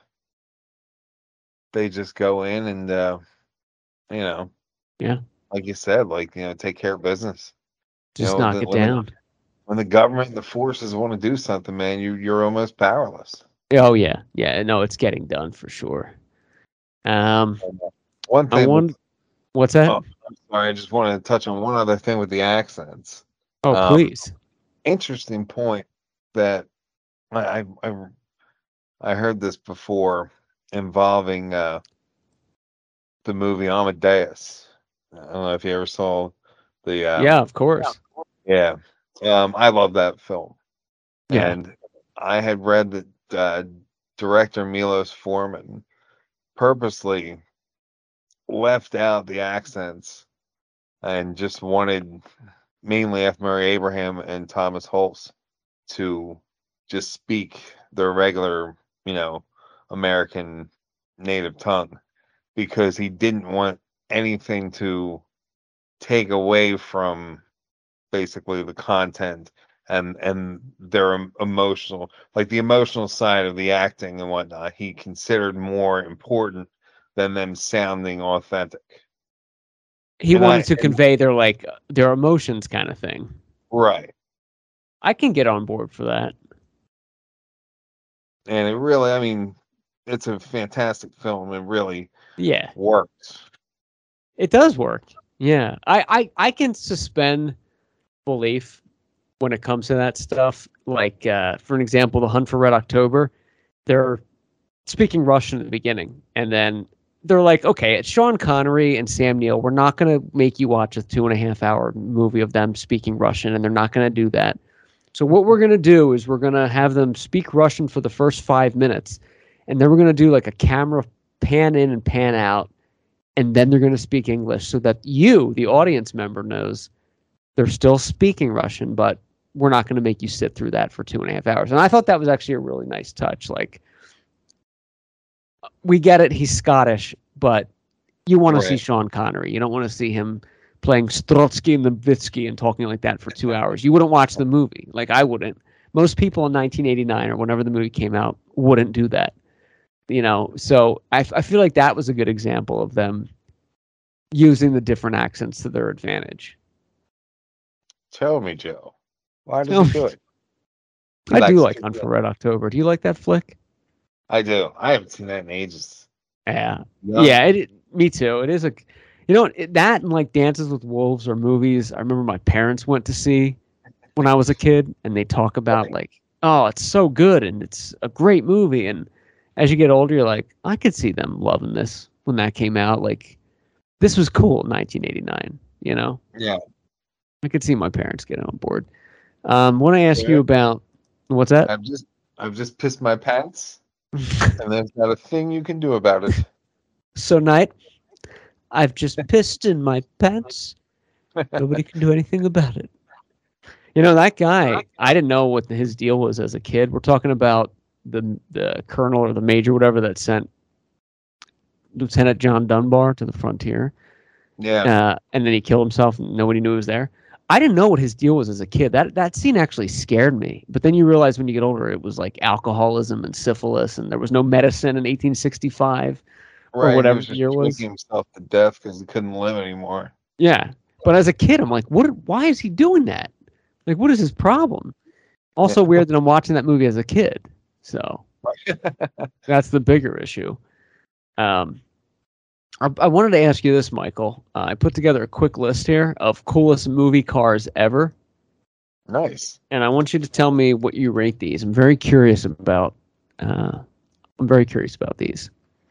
they just go in and yeah, like you said, like take care of business. Just knock it down. When the government and the forces want to do something, man, you're almost powerless. Oh yeah. No, it's getting done for sure. One thing. What's that? Oh, I'm sorry, I just wanted to touch on one other thing with the accents. Oh, please. Interesting point that I heard this before involving the movie Amadeus. I don't know if you ever saw the. Yeah, of course. Yeah, I love that film. Yeah. And I had read that director Milos Forman purposely left out the accents and just wanted mainly F. Murray Abraham and Thomas Holtz to just speak their regular, American native tongue, because he didn't want anything to take away from basically the content and their emotional, like the emotional side of the acting and whatnot. He considered more important than them sounding authentic. He wanted to convey their emotions kind of thing. Right. I can get on board for that. And it really, I mean, it's a fantastic film. It really works. It does work. Yeah. I can suspend belief when it comes to that stuff. Like, for an example, The Hunt for Red October, they're speaking Russian at the beginning, and then they're like, okay, it's Sean Connery and Sam Neill. We're not going to make you watch a 2.5 hour movie of them speaking Russian, and they're not going to do that. So what we're going to do is we're going to have them speak Russian for the first 5 minutes, and then we're going to do like a camera pan in and pan out, and then they're going to speak English so that you, the audience member, knows they're still speaking Russian, but we're not going to make you sit through that for 2.5 hours. And I thought that was actually a really nice touch. Like, we get it, he's Scottish, but you want to see Sean Connery. You don't want to see him playing Strotsky and Lembitsky and talking like that for 2 hours. You wouldn't watch the movie. Like, I wouldn't. Most people in 1989 or whenever the movie came out wouldn't do that. So I feel like that was a good example of them using the different accents to their advantage. Tell me, Joe. Why Tell does he me. do it? I do like Hunt for Red October. Do you like that flick? I do. I haven't seen that in ages. Yeah. No. Yeah, me too. It is that and like Dances with Wolves are movies I remember my parents went to see when I was a kid, and they talk about like, oh, it's so good and it's a great movie. And as you get older, you're like, I could see them loving this when that came out. Like, this was cool in 1989, Yeah. I could see my parents getting on board. Want to ask you about what's that? I've just pissed my pants, and there's not a thing you can do about it. So, Knight, I've just pissed in my pants. Nobody can do anything about it. That guy, I didn't know what his deal was as a kid. We're talking about the colonel or the major, whatever, that sent Lieutenant John Dunbar to the frontier. Yeah. And then he killed himself and nobody knew he was there. I didn't know what his deal was as a kid. That scene actually scared me. But then you realize when you get older, it was like alcoholism and syphilis, and there was no medicine in 1865 or whatever the year was. Drinking himself to death because he couldn't live anymore. Yeah. But as a kid, I'm like, why is he doing that? Like, what is his problem? Also weird that I'm watching that movie as a kid. So that's the bigger issue. I wanted to ask you this, Michael. I put together a quick list here of coolest movie cars ever. Nice. And I want you to tell me what you rate these. I'm very curious about these.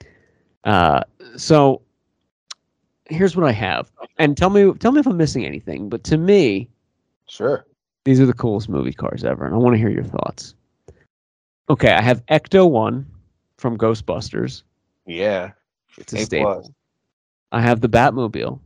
So here's what I have. And tell me if I'm missing anything. But to me, sure, these are the coolest movie cars ever. And I want to hear your thoughts. Okay, I have Ecto-1 from Ghostbusters. Yeah. It's a staple. I have the Batmobile.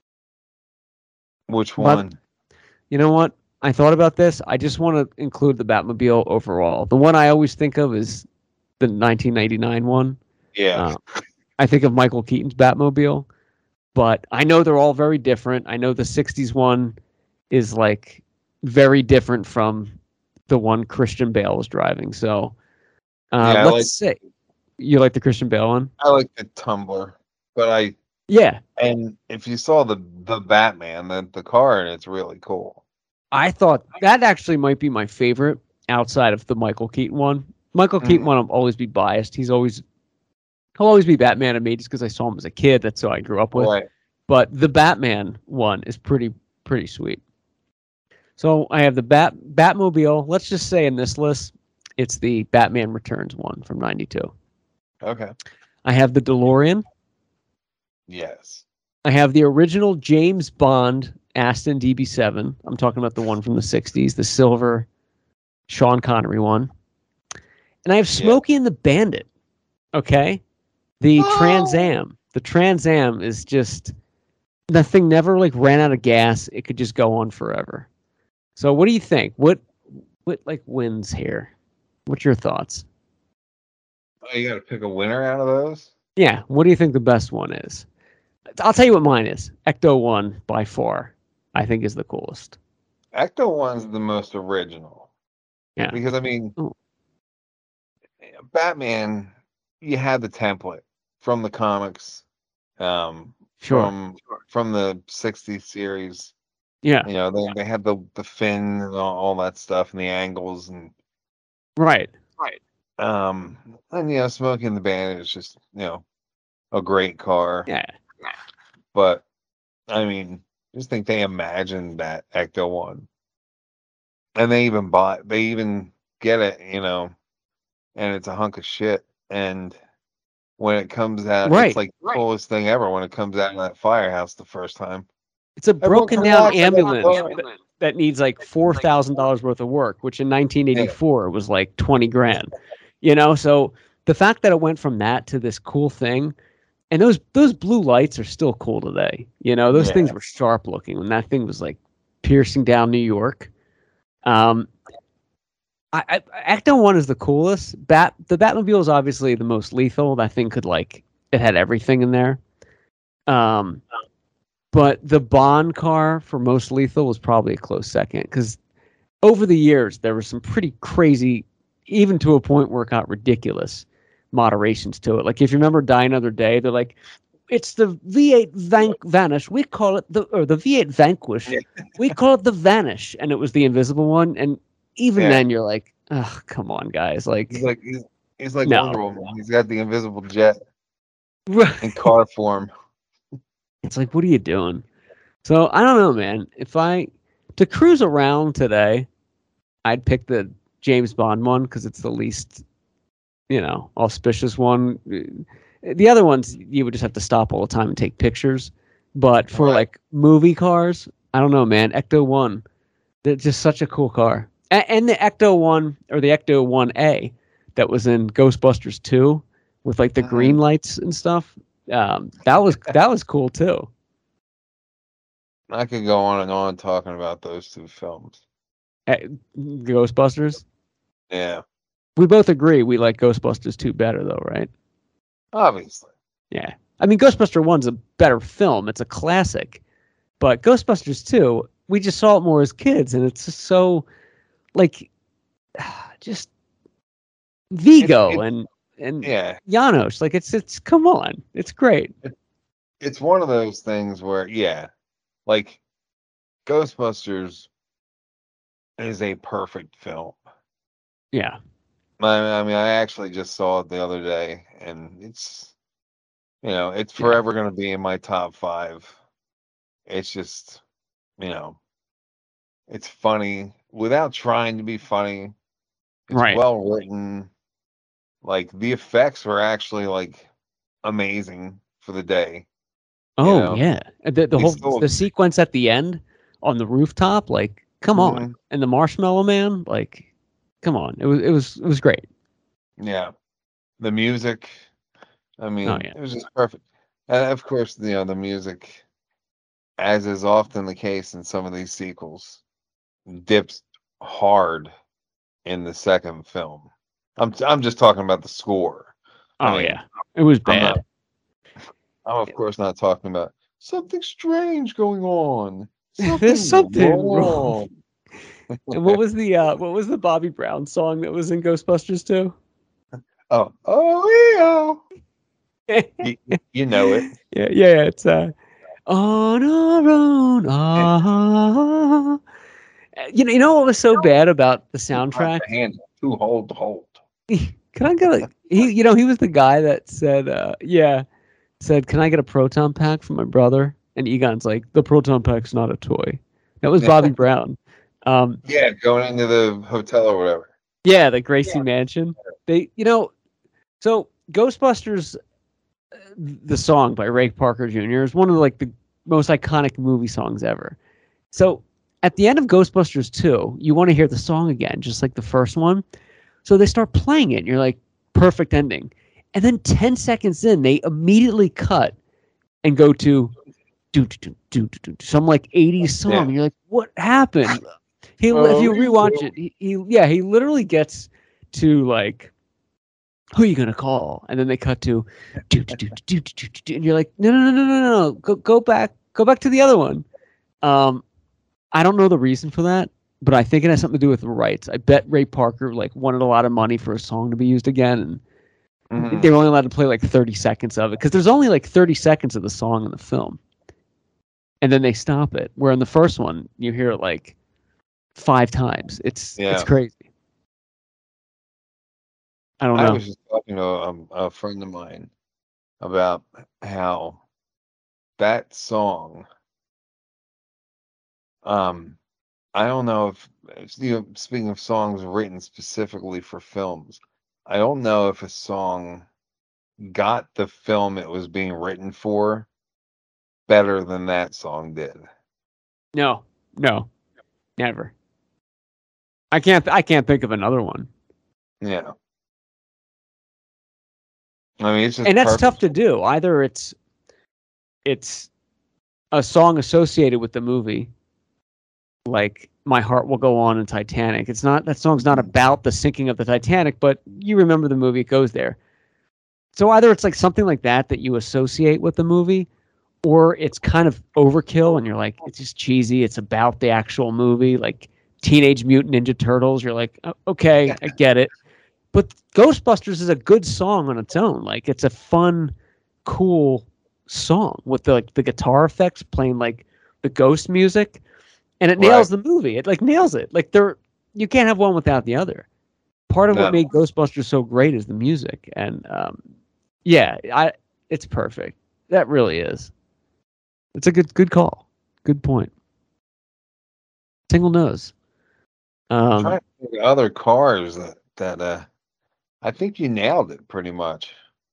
Which one? But, you know what? I thought about this. I just want to include the Batmobile overall. The one I always think of is the 1999 one. Yeah. I think of Michael Keaton's Batmobile, but I know they're all very different. I know the 60s one is like very different from the one Christian Bale was driving. So let's say you like the Christian Bale one. I like the Tumbler, but and if you saw the Batman, the car, and it's really cool. I thought that actually might be my favorite outside of the Michael Keaton one. Michael Keaton one, I'll always be biased. He'll always be Batman to me just because I saw him as a kid. That's who I grew up with. Right. But the Batman one is pretty sweet. So I have the Batmobile. Let's just say in this list, it's the Batman Returns one from '92. Okay. I have the DeLorean. Yes. I have the original James Bond Aston DB7. I'm talking about the one from the 60s, the silver Sean Connery one. And I have Smokey and the Bandit. Okay? The Trans Am. The Trans Am is just, that thing never like ran out of gas. It could just go on forever. So what do you think? What like wins here? What's your thoughts? Oh, you got to pick a winner out of those? Yeah. What do you think the best one is? I'll tell you what mine is. Ecto-1 by far, I think, is the coolest. Ecto-1's the most original. Yeah. Because, I mean, Batman, you had the template from the comics, from the 60s series. Yeah. You know, they had the fin and all that stuff and the angles and right. And Smokey and the Bandit is just, a great car. Yeah. But I mean, just think they imagined that Ecto-1. And they even get it, and it's a hunk of shit. And when it comes out, it's like the coolest thing ever when it comes out of that firehouse the first time. It's a broken down ambulance that needs like $4,000 worth of work, which in 1984 was like 20 grand. So the fact that it went from that to this cool thing, and those blue lights are still cool today. Those things were sharp looking when that thing was like piercing down New York. Ecto-1 is the coolest. The Batmobile is obviously the most lethal. That thing it had everything in there. But the Bond car for most lethal was probably a close second because over the years, there were some pretty crazy, even to a point where it got ridiculous, moderations to it. Like if you remember Die Another Day, they're like, it's the V8 Vanish. We call it the V8 Vanquish. Yeah. We call it the Vanish, and it was the invisible one. And even Yeah. then, you're like, oh, come on, guys. Like, He's like No. Wonder Woman. He's got the invisible jet right. in car form. It's like, what are you doing? So I don't know, man. If I to cruise around today, I'd pick the James Bond one because it's the least, auspicious one. The other ones you would just have to stop all the time and take pictures. But for Right. like movie cars, I don't know, man. Ecto One, it's just such a cool car. And the Ecto One or the Ecto 1A that was in Ghostbusters 2 with like the green lights and stuff. That was cool too. I could go on and on talking about those two films. Ghostbusters. Yeah, We both agree we like Ghostbusters 2 better though, right? obviously. Yeah. I mean, Ghostbuster 1's a better film. It's a classic. But Ghostbusters 2, we just saw it more as kids, and it's just so, like, just Vigo and Yeah, Janos. Like, it's come on. It's great. it's one of those things where, yeah, like Ghostbusters is a perfect film. Yeah. I mean, I actually just saw it the other day, and it's forever going to be in my top 5. It's just, it's funny without trying to be funny. It's Right. well written. Like the effects were actually like amazing for the day. Oh, know, yeah. The they whole still- the sequence at the end on the rooftop, like, come on. And the Marshmallow Man, like, come on. It was great. Yeah, the music. I mean, Oh, yeah. it was just perfect. And of course, the music, as is often the case in some of these sequels, dips hard in the second film. I'm just talking about the score. I Oh, mean, yeah. It was I'm bad. I'm of course not talking about something strange going on. There's something wrong. wrong. And what was the Bobby Brown song that was in Ghostbusters 2? Oh, yeah. You know it. Yeah. It's on our own. Ah. You know what was so bad about the soundtrack? The hand to hold. Can I get a he was the guy that said can I get a proton pack for my brother? And Egon's like, the proton pack's not a toy. That was Bobby Brown. Yeah, going into the hotel or whatever. Yeah, the Gracie Mansion. They, so Ghostbusters, the song by Ray Parker Jr. is one of like the most iconic movie songs ever. So at the end of Ghostbusters 2, you want to hear the song again, just like the first one. So they start playing it, and you're like, perfect ending. And then 10 seconds in, they immediately cut and go to some like 80s song. Yeah. And you're like, what happened? If you rewatch it, he literally gets to like, who are you gonna call? And then they cut to and you're like, no. Go back to the other one. I don't know the reason for that, but I think it has something to do with the rights. I bet Ray Parker like wanted a lot of money for a song to be used again, and they were only allowed to play like 30 seconds of it because there's only like 30 seconds of the song in the film, and then they stop it. Where in the first one you hear it like 5 times. It's crazy. I don't know. I was just talking to a friend of mine about how that song. I don't know if speaking of songs written specifically for films, I don't know if a song got the film it was being written for better than that song did. No, never. I can't think of another one. Yeah. I mean, it's just And that's perfect. tough to do. Either it's a song associated with the movie, like "My Heart Will Go On" in Titanic. It's not, that song's not about the sinking of the Titanic, but you remember the movie, it goes there. So either it's like something like that you associate with the movie, or it's kind of overkill and you're like, it's just cheesy. It's about the actual movie. Like Teenage Mutant Ninja Turtles. You're like, okay, I get it. But Ghostbusters is a good song on its own. Like, it's a fun, cool song with the guitar effects playing like the ghost music, and it nails the movie. It like nails it. Like, you can't have one without the other. Part of what made Ghostbusters so great is the music, and it's perfect. That really is. It's a good call. Good point. Single nose. I'm trying to think of other cars that I think you nailed it pretty much.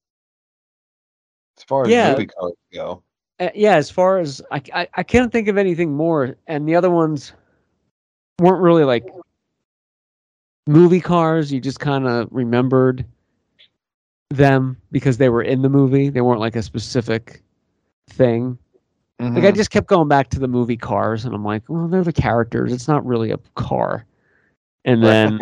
As far as movie cars go. As far as I can't think of anything more, and the other ones weren't really like movie cars. You just kind of remembered them because they were in the movie. They weren't like a specific thing. Mm-hmm. Like, I just kept going back to the movie Cars, and I'm like, well, they're the characters. It's not really a car. And then,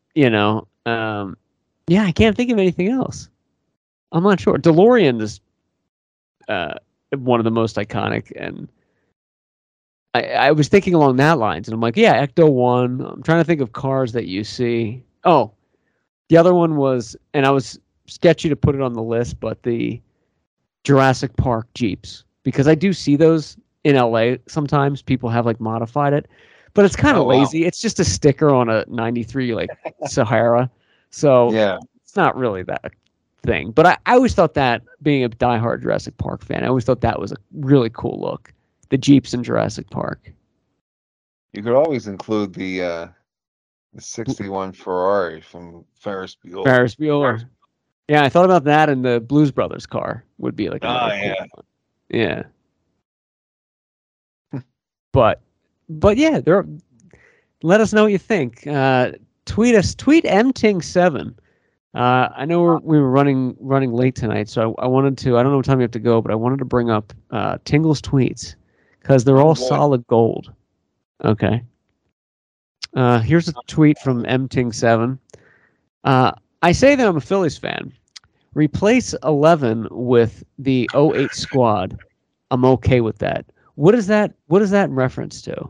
I can't think of anything else. I'm not sure. DeLorean is one of the most iconic, and I was thinking along that lines, and I'm like, Ecto 1. I'm trying to think of cars that you see. Oh, the other one was, and I was sketchy to put it on the list, but the Jurassic Park Jeeps, because I do see those in LA sometimes. People have like modified it, but it's kind of lazy. Wow. It's just a sticker on a 93 like Sahara. So it's not really that thing. But I always thought that, being a diehard Jurassic Park fan, I always thought that was a really cool look. The Jeeps in Jurassic Park. You could always include the 61 Ferrari from Ferris Bueller. Ferris Bueller. Yeah, I thought about that, and the Blues Brothers car would be like another cool one. Yeah. But yeah, let us know what you think. Tweet us. Tweet mting7. I know we were running late tonight, so I wanted to. I don't know what time you have to go, but I wanted to bring up Tingle's tweets because they're all solid gold. Okay. Here's a tweet from mting7. I say that I'm a Phillies fan. Replace 11 with the 08 squad. I'm okay with that. What is that in reference to?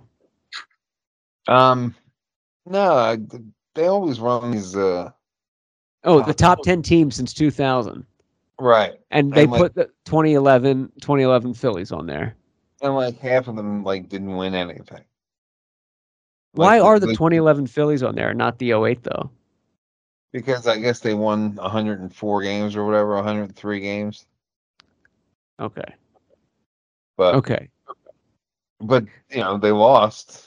No, they always run these. The top 10 teams since 2000. Right. And they put the 2011 Phillies on there. And like half of them like didn't win anything. Why are the 2011 Phillies on there, not the 08 though? Because I guess they won 104 games or whatever, 103 games. Okay. But they lost.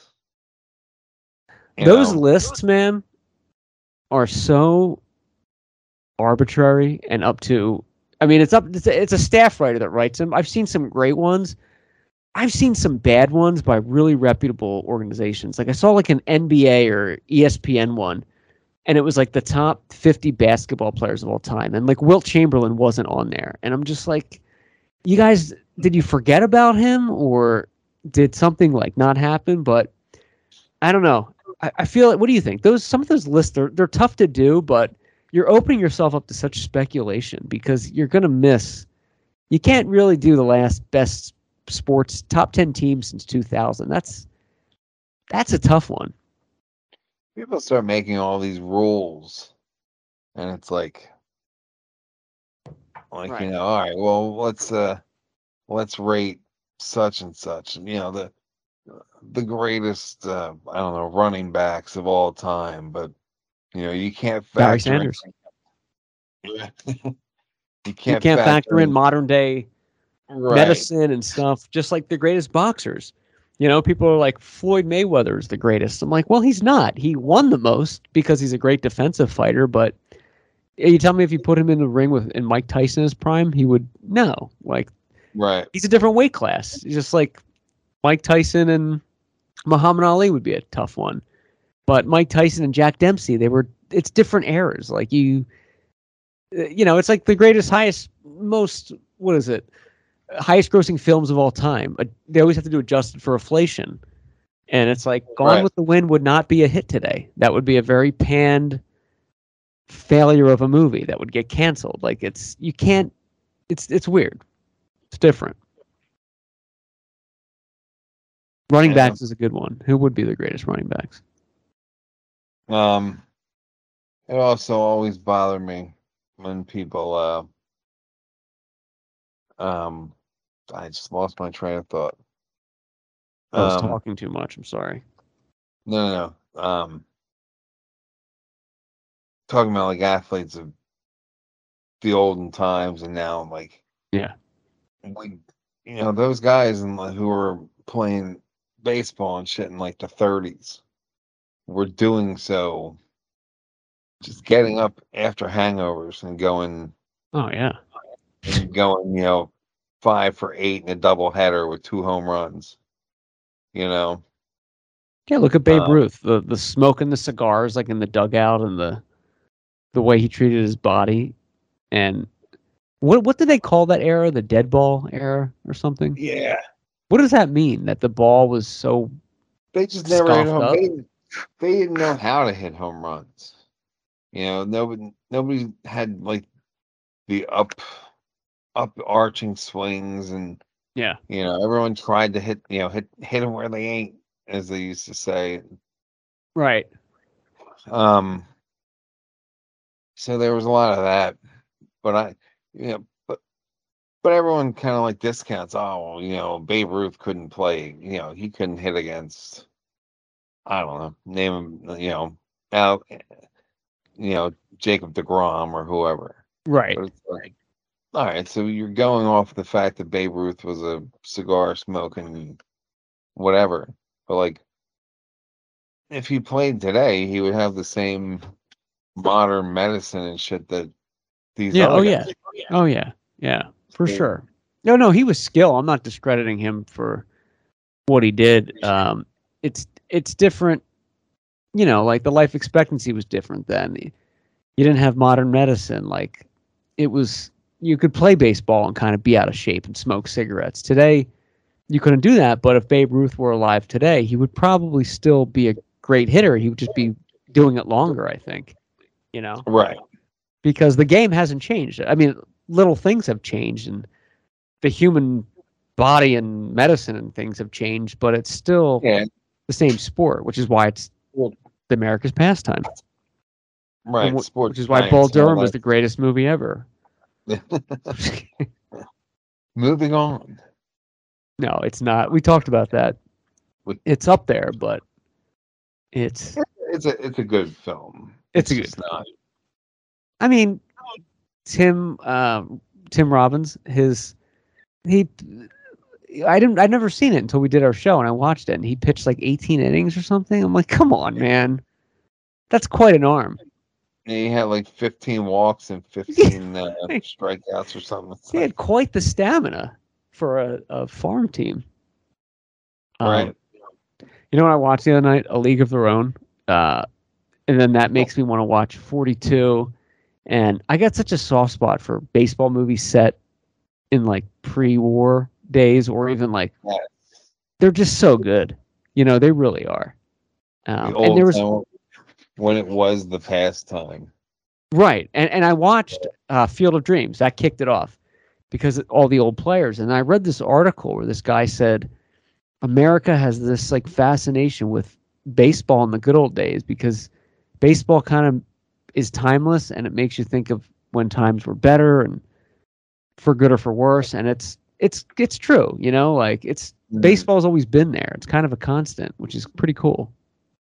Those lists, man, are so arbitrary and up to. I mean, it's a staff writer that writes them. I've seen some great ones. I've seen some bad ones by really reputable organizations. Like I saw like an NBA or ESPN one, and it was like the top 50 basketball players of all time, and like Wilt Chamberlain wasn't on there. And I'm just like, you guys, did you forget about him, or did something like not happen? But I don't know. I feel like, what do you think? Some of those lists they're tough to do, but you're opening yourself up to such speculation because you're gonna miss. You can't really do the last best sports top 10 teams since 2000. That's a tough one. People start making all these rules, and it's like all right, well, let's rate such and such, the greatest I don't know, running backs of all time, but you can't factor in. you can't factor in modern day medicine and stuff, just like the greatest boxers. People are like, Floyd Mayweather is the greatest. I'm like, well, he's not. He won the most because he's a great defensive fighter, but you tell me if you put him in the ring in Mike Tyson's prime, he would no. Like, right. He's a different weight class. He's just like Mike Tyson and Muhammad Ali would be a tough one. But Mike Tyson and Jack Dempsey, it's different eras. Like it's like the highest grossing films of all time. They always have to do adjusted for inflation. And it's like Gone with the Wind would not be a hit today. That would be a very panned failure of a movie that would get canceled. Like it's weird. It's different. Running backs is a good one. Who would be the greatest running backs? It also always bothered me when people I just lost my train of thought. I was talking too much. I'm sorry. No. Talking about like athletes of the olden times and now, like, Yeah. Those guys who were playing baseball and shit in like the 30s were doing so, just getting up after hangovers and going, Oh yeah. 5 for 8 in a doubleheader with 2 home runs. Yeah, look at Babe Ruth. The smoking the cigars like in the dugout and the way he treated his body. And what did they call that era? The dead ball era or something? Yeah. What does that mean? That the ball was so They just never hit scoffed up? They didn't know how to hit home runs. Nobody had like the arching swings, and Yeah. everyone tried to hit them where they ain't, as they used to say. Right. So there was a lot of that, but but everyone kind of like discounts. Oh, well, Babe Ruth couldn't play. He couldn't hit against. I don't know. Name him. Al, Jacob deGrom or whoever. Right. But it's like, all right, so you're going off the fact that Babe Ruth was a cigar smoking whatever, but like, if he played today, he would have the same modern medicine and shit that these other guys. Oh yeah, for sure. No, he was skill. I'm not discrediting him for what he did. It's different. Like the life expectancy was different then. You didn't have modern medicine. Like it was, you could play baseball and kind of be out of shape and smoke cigarettes. Today, you couldn't do that. But if Babe Ruth were alive today, he would probably still be a great hitter. He would just be doing it longer, I think. Right. Because the game hasn't changed. I mean, little things have changed, and the human body and medicine and things have changed, but it's still the same sport, which is why it's the America's pastime. Right. Which is why Bull Durham is the greatest movie ever. Moving on. No, it's not. We talked about that. It's up there, but it's a good film. It's a good film. I mean, Tim Robbins, I'd never seen it until we did our show, and I watched it, and he pitched like 18 innings or something. I'm like, come on, man. That's quite an arm. And he had like 15 walks and 15 strikeouts or something. He had quite the stamina for a farm team. Right. You know what I watched the other night? A League of Their Own. And then that makes me want to watch 42. And I got such a soft spot for baseball movies set in like pre-war days, or even like they're just so good. They really are. And there was when it was the pastime. Right. And I watched Field of Dreams. That kicked it off because of all the old players. And I read this article where this guy said America has this like fascination with baseball in the good old days because baseball kind of is timeless, and it makes you think of when times were better, and for good or for worse. And it's true, like baseball's always been there. It's kind of a constant, which is pretty cool.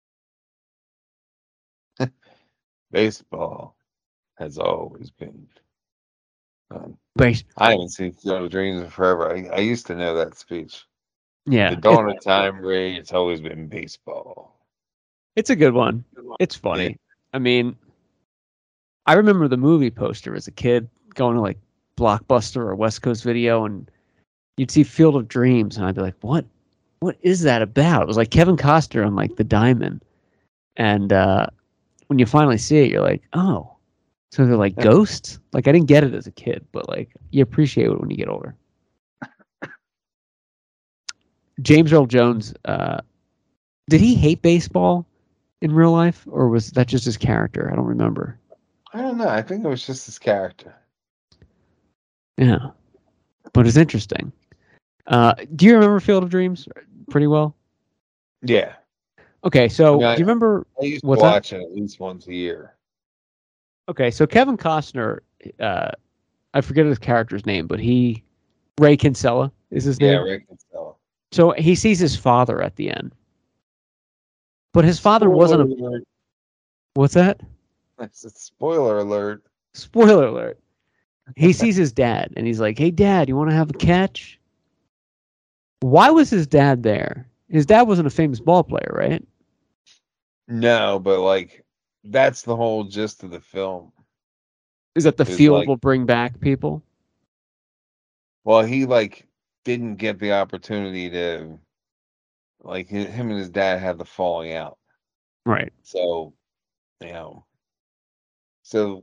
Baseball has always been. I haven't seen Field of Dreams in forever. I used to know that speech. Yeah. The dawn of time, Ray. It's always been baseball. It's a good one. It's funny. Yeah. I mean, I remember the movie poster as a kid going to like Blockbuster or West Coast Video, and you'd see Field of Dreams, and I'd be like, what is that about? It was like Kevin Costner on like the diamond. And when you finally see it, you're like, oh, so they're like ghosts? Like, I didn't get it as a kid, but like you appreciate it when you get older. James Earl Jones, did he hate baseball in real life, or was that just his character? I don't remember. I don't know. I think it was just his character. Yeah, but it's interesting. Do you remember Field of Dreams pretty well? Yeah. Okay, so I mean, do you remember I used to what's that? watch it at least once a year. Okay, so Kevin Costner, I forget his character's name, but Ray Kinsella is his Yeah, name. Ray Kinsella. So he sees his father at the end, but his father wasn't a. Spoiler alert. What's that? It's a spoiler alert. Spoiler alert. He sees his dad, and he's like, "Hey, Dad, you want to have a catch?" Why was his dad there? His dad wasn't a famous ball player, right? No, but like that's the whole gist of the film. Is that the Is field like, will bring back people? well, he like didn't get the opportunity to like him and his dad had the falling out. Right. So, you know, so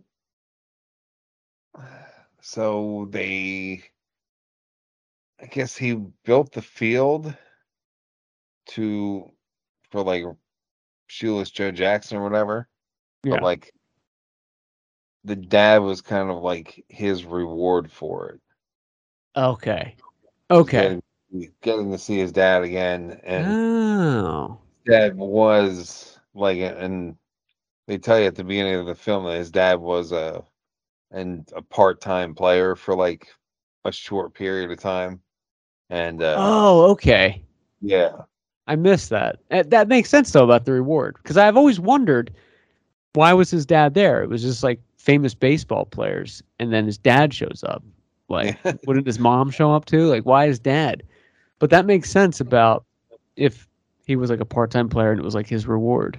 so they I guess he built the field to for like Shoeless Joe Jackson or whatever. Yeah. But like the dad was kind of like his reward for it. Okay. Was Okay. getting to see his dad again, and Oh. dad was like, and they tell you at the beginning of the film that his dad was a part-time player for like a short period of time, and Oh, okay. yeah, I missed that. That makes sense though about the reward, because I've always wondered why was his dad there. It was just like famous baseball players, and then his dad shows up. Like, yeah. wouldn't his mom show up too? Like, why his dad? But that makes sense about if he was like a part-time player and it was like his reward.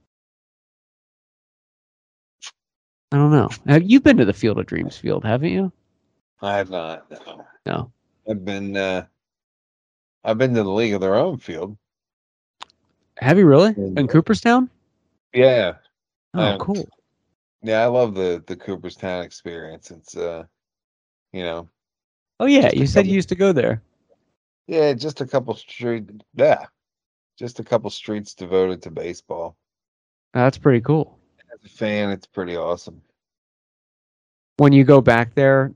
I don't know. Have you been to the Field of Dreams field, haven't you? I have not. No. No. I've been to the League of Their Own field. Have you really? And- In Cooperstown? Yeah, Oh, cool. yeah, I love the Cooperstown experience. It's you know, Oh yeah, just a you said couple- you used to go there. yeah, just a couple just a couple streets devoted to baseball. That's pretty cool. As a fan, it's pretty awesome. When you go back there,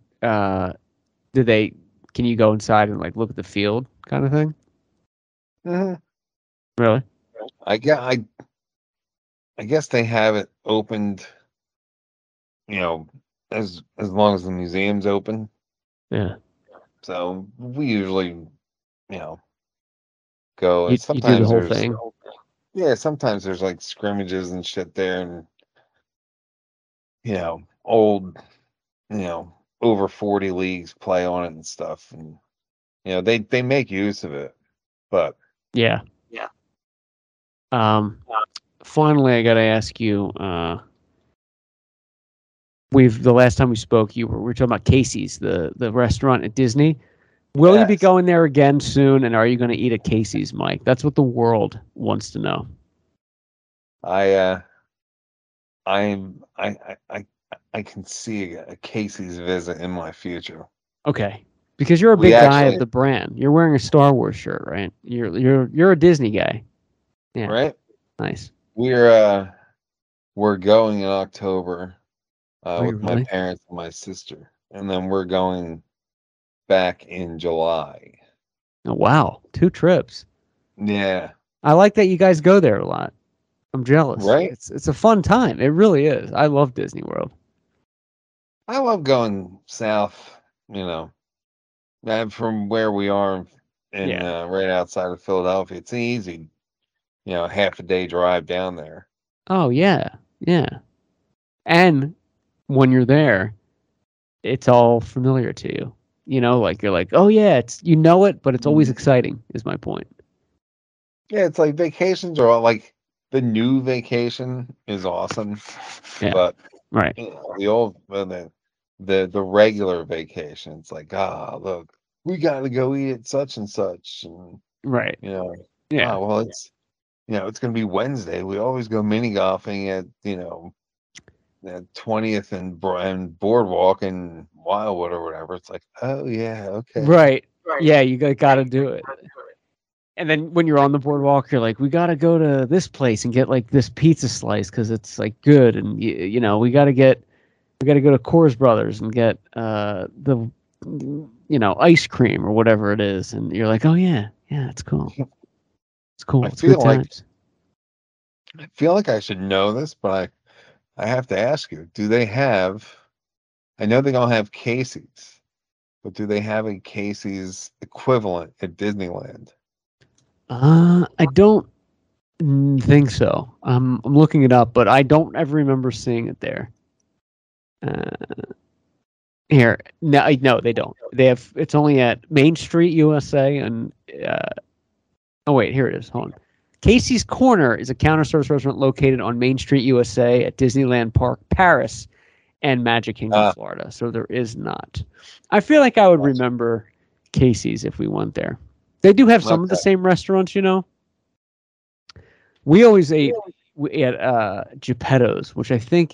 can you go inside and like look at the field kind of thing? hmm Really? I guess they have it opened, you know, as long as the museum's open. Yeah. So we usually, go, and You do the sometimes whole there's thing. yeah, sometimes there's like scrimmages and shit there, and old, over 40 leagues play on it and stuff, and they make use of it, but Yeah. Finally, I gotta ask you. The last time we spoke, we were talking about Casey's, the restaurant at Disney. Will you be Yes. going there again soon? And are you going to eat at Casey's, Mike? That's what the world wants to know. I can see a Casey's visit in my future. Okay, because you're a We big guy actually- of the brand. You're wearing a Star Wars shirt, right? You're a Disney guy. Yeah. Right? Nice. We're going in October Are you with really? my parents and my sister, and then we're going back in July. Oh, wow, 2 trips. Yeah, I like that you guys go there a lot. I'm jealous. Right? It's a fun time. It really is. I love Disney World. I love going south. From where we are in Yeah. right outside of Philadelphia, it's an easy, half a day drive down there. Oh yeah, yeah. And when you're there, it's all familiar to you. Like you're like, oh yeah, you know it, but it's always Mhm. exciting. Is my point. Yeah, it's like vacations are all like the new vacation is awesome, Yeah. but Right. the old the regular vacation, it's like, look, we got to go eat at such and such, and Right. Yeah. well, it's gonna be Wednesday. We always go mini golfing at 20th and Boardwalk and Wildwood or whatever. It's like, oh yeah, okay, Right. Yeah, you got to do it. And then when you're on the boardwalk, you're like, we got to go to this place and get like this pizza slice because it's like good, and we got to go to Coors Brothers and get the ice cream or whatever it is, and you're like, oh yeah, it's cool. It's cool. I It's feel good like- times. I feel like I should know this, but I have to ask you, do they have, I know they don't have Casey's, but do they have a Casey's equivalent at Disneyland? I don't think so. I'm looking it up, but I don't ever remember seeing it there. Here, no, they don't. They have. It's only at Main Street USA and. Oh wait, here it is. Hold on. Casey's Corner is a counter service restaurant located on Main Street USA at Disneyland Park, Paris, and Magic Kingdom, Florida. So there is not. I feel like I would remember Casey's if we went there. They do have some of the same restaurants, you know. We always ate at Geppetto's, which I think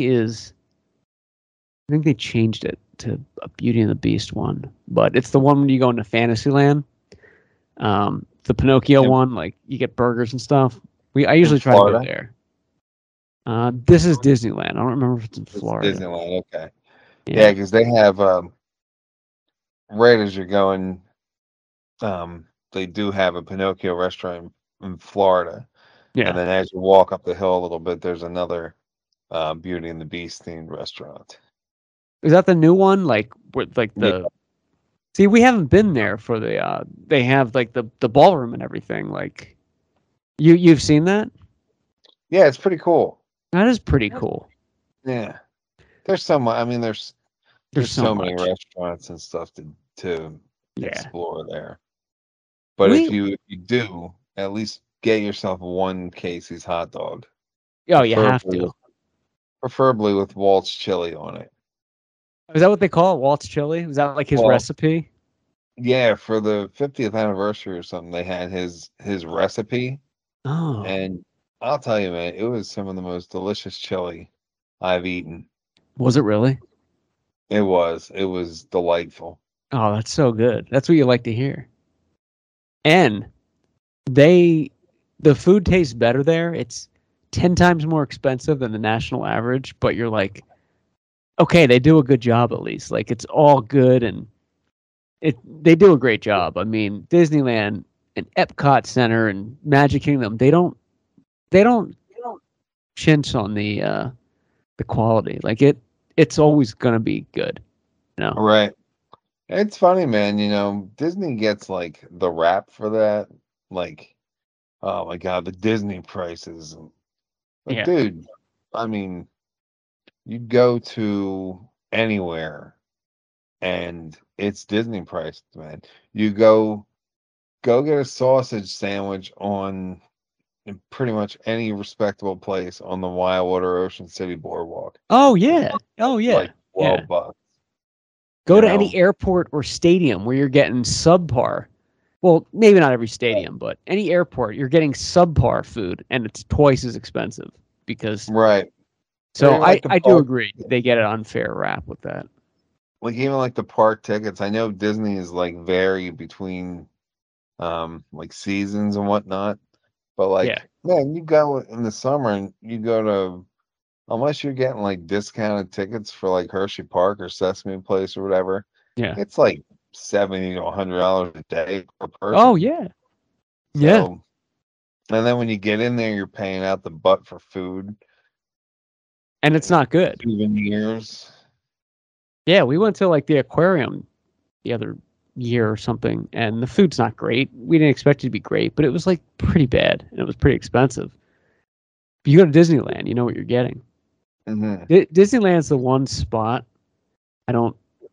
they changed it to a Beauty and the Beast one, but it's the one when you go into Fantasyland. The Pinocchio one, like you get burgers and stuff. I usually try to go there. This is Disneyland. I don't remember if it's in Florida. It's Disneyland, okay. Yeah, because they have right as you're going, they do have a Pinocchio restaurant in Florida. Yeah. And then as you walk up the hill a little bit, there's another Beauty and the Beast themed restaurant. Is that the new one? Like See, we haven't been there for the they have like the ballroom and everything. Like you've seen that? Yeah, it's pretty cool. That is pretty cool. Yeah. There's so many restaurants and stuff to explore there. But if you do, at least get yourself one Casey's hot dog. Oh, you have to. Preferably with Walt's chili on it. Is that what they call it? Walt's chili? Was that like his recipe? Yeah, for the 50th anniversary or something, they had his recipe. Oh. And I'll tell you, man, it was some of the most delicious chili I've eaten. Was it really? It was. It was delightful. Oh, that's so good. That's what you like to hear. And the food tastes better there. It's 10 times more expensive than the national average, but you're like, okay, they do a good job at least. Like it's all good and they do a great job. I mean, Disneyland and Epcot Center and Magic Kingdom, they don't chintz on the quality. Like it's always gonna be good. You know? Right. It's funny, man, you know, Disney gets like the rap for that. Like, oh my God, the Disney prices. But dude, I mean, you go to anywhere and it's Disney priced, man. You go get a sausage sandwich on pretty much any respectable place on the Wildwater Ocean City Boardwalk. Oh yeah. Oh yeah. Like $12. Go to any airport or stadium where you're getting subpar. Well, maybe not every stadium, but any airport, you're getting subpar food and it's twice as expensive because right. So I do agree. They get an unfair rap with that. Like even like the park tickets, I know Disney is like vary between like seasons and whatnot. But like man, you go in the summer and you go to unless you're getting like discounted tickets for like Hershey Park or Sesame Place or whatever. Yeah. It's like $70 to $100 a day per person. Oh yeah. Yeah. And then when you get in there, you're paying out the butt for food. And it's not good. Souvenirs. Yeah, we went to like the aquarium the other year or something, and the food's not great. We didn't expect it to be great, but it was like pretty bad, and it was pretty expensive. If you go to Disneyland, you know what you're getting. Mm-hmm. Disneyland's the one spot I don't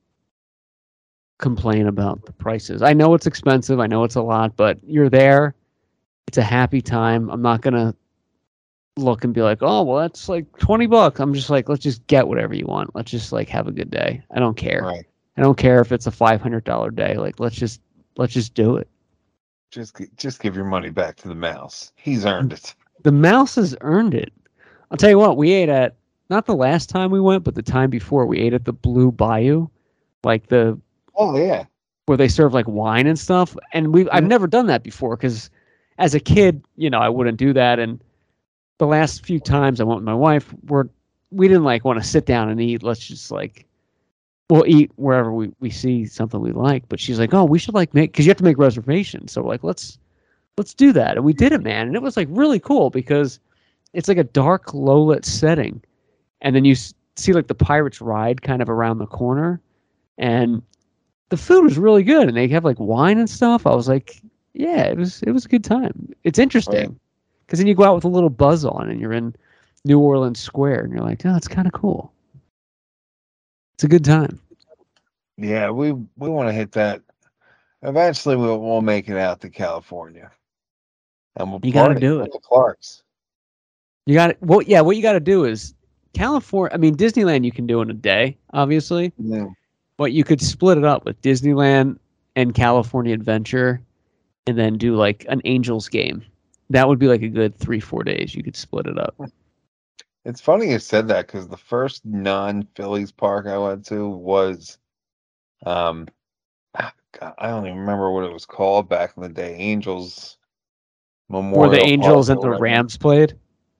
complain about the prices. I know it's expensive. I know it's a lot, but you're there. It's a happy time. I'm not going to look and be like, oh, well, that's like $20. I'm just like, let's just get whatever you want. Let's just like have a good day. I don't care. Right. I don't care if it's a $500 day. Like, let's just do it. Just give your money back to the mouse. He's earned it. The mouse has earned it. I'll tell you what, we ate at, not the last time we went, but the time before, we ate at the Blue Bayou. Like the... Oh, yeah. Where they serve like wine and stuff. And I've never done that before because as a kid, you know, I wouldn't do that. And the last few times I went with my wife, we didn't like want to sit down and eat. Let's just like, we'll eat wherever we see something we like. But she's like, oh, we should like because you have to make reservations. So like, let's do that. And we did it, man. And it was like really cool because it's like a dark, low lit setting, and then you see like the pirates ride kind of around the corner, and the food was really good, and they have like wine and stuff. I was like, yeah, it was a good time. It's interesting because then you go out with a little buzz on, and you're in New Orleans Square, and you're like, oh, it's kind of cool. It's a good time. Yeah, we want to hit that. Eventually, we'll make it out to California, and we'll You got to party do with it. the Clarks. You got it. Well, yeah. What you got to do is California. I mean, Disneyland you can do in a day, obviously, Yeah. but you could split it up with Disneyland and California Adventure, and then do like an Angels game. That would be like a good 3-4 days. You could split it up. It's funny you said that because the first non-Phillies park I went to was, God, I don't even remember what it was called back in the day. Angels Memorial Where the Angels Park and or the whatever. Rams played.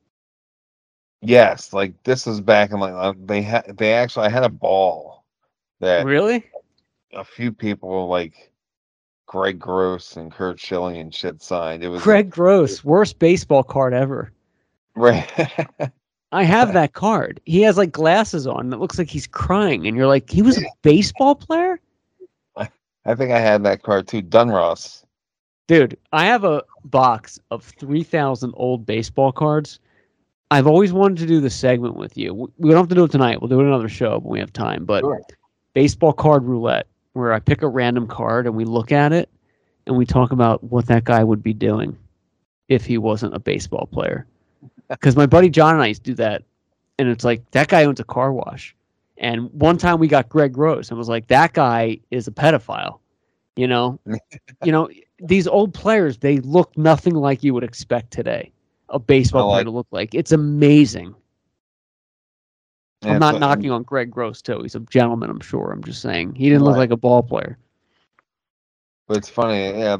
Yes, like this was back in they actually I had a ball that Really? a few people like Greg Gross and Kurt Schilling and shit signed. It was Craig Gross, worst baseball card ever. right. I have that card. He has like glasses on. It looks like he's crying, and you're like, he was a baseball player, I think I had that card too. Dunross. dude. I have a box of 3,000 old baseball cards. I've always wanted to do the segment with you. We don't have to do it tonight. We'll do it in another show when we have time. But Sure. baseball card roulette, where I pick a random card and we look at it and we talk about what that guy would be doing if he wasn't a baseball player. Because my buddy John and I used to do that, and it's like that guy owns a car wash. And one time we got Greg Gross and was like, that guy is a pedophile. You know, these old players, they look nothing like you would expect today a baseball player to look like. It's amazing. I'm not knocking on Greg Gross too. He's a gentleman, I'm sure. I'm just saying he didn't look like a ball player. But it's funny, yeah.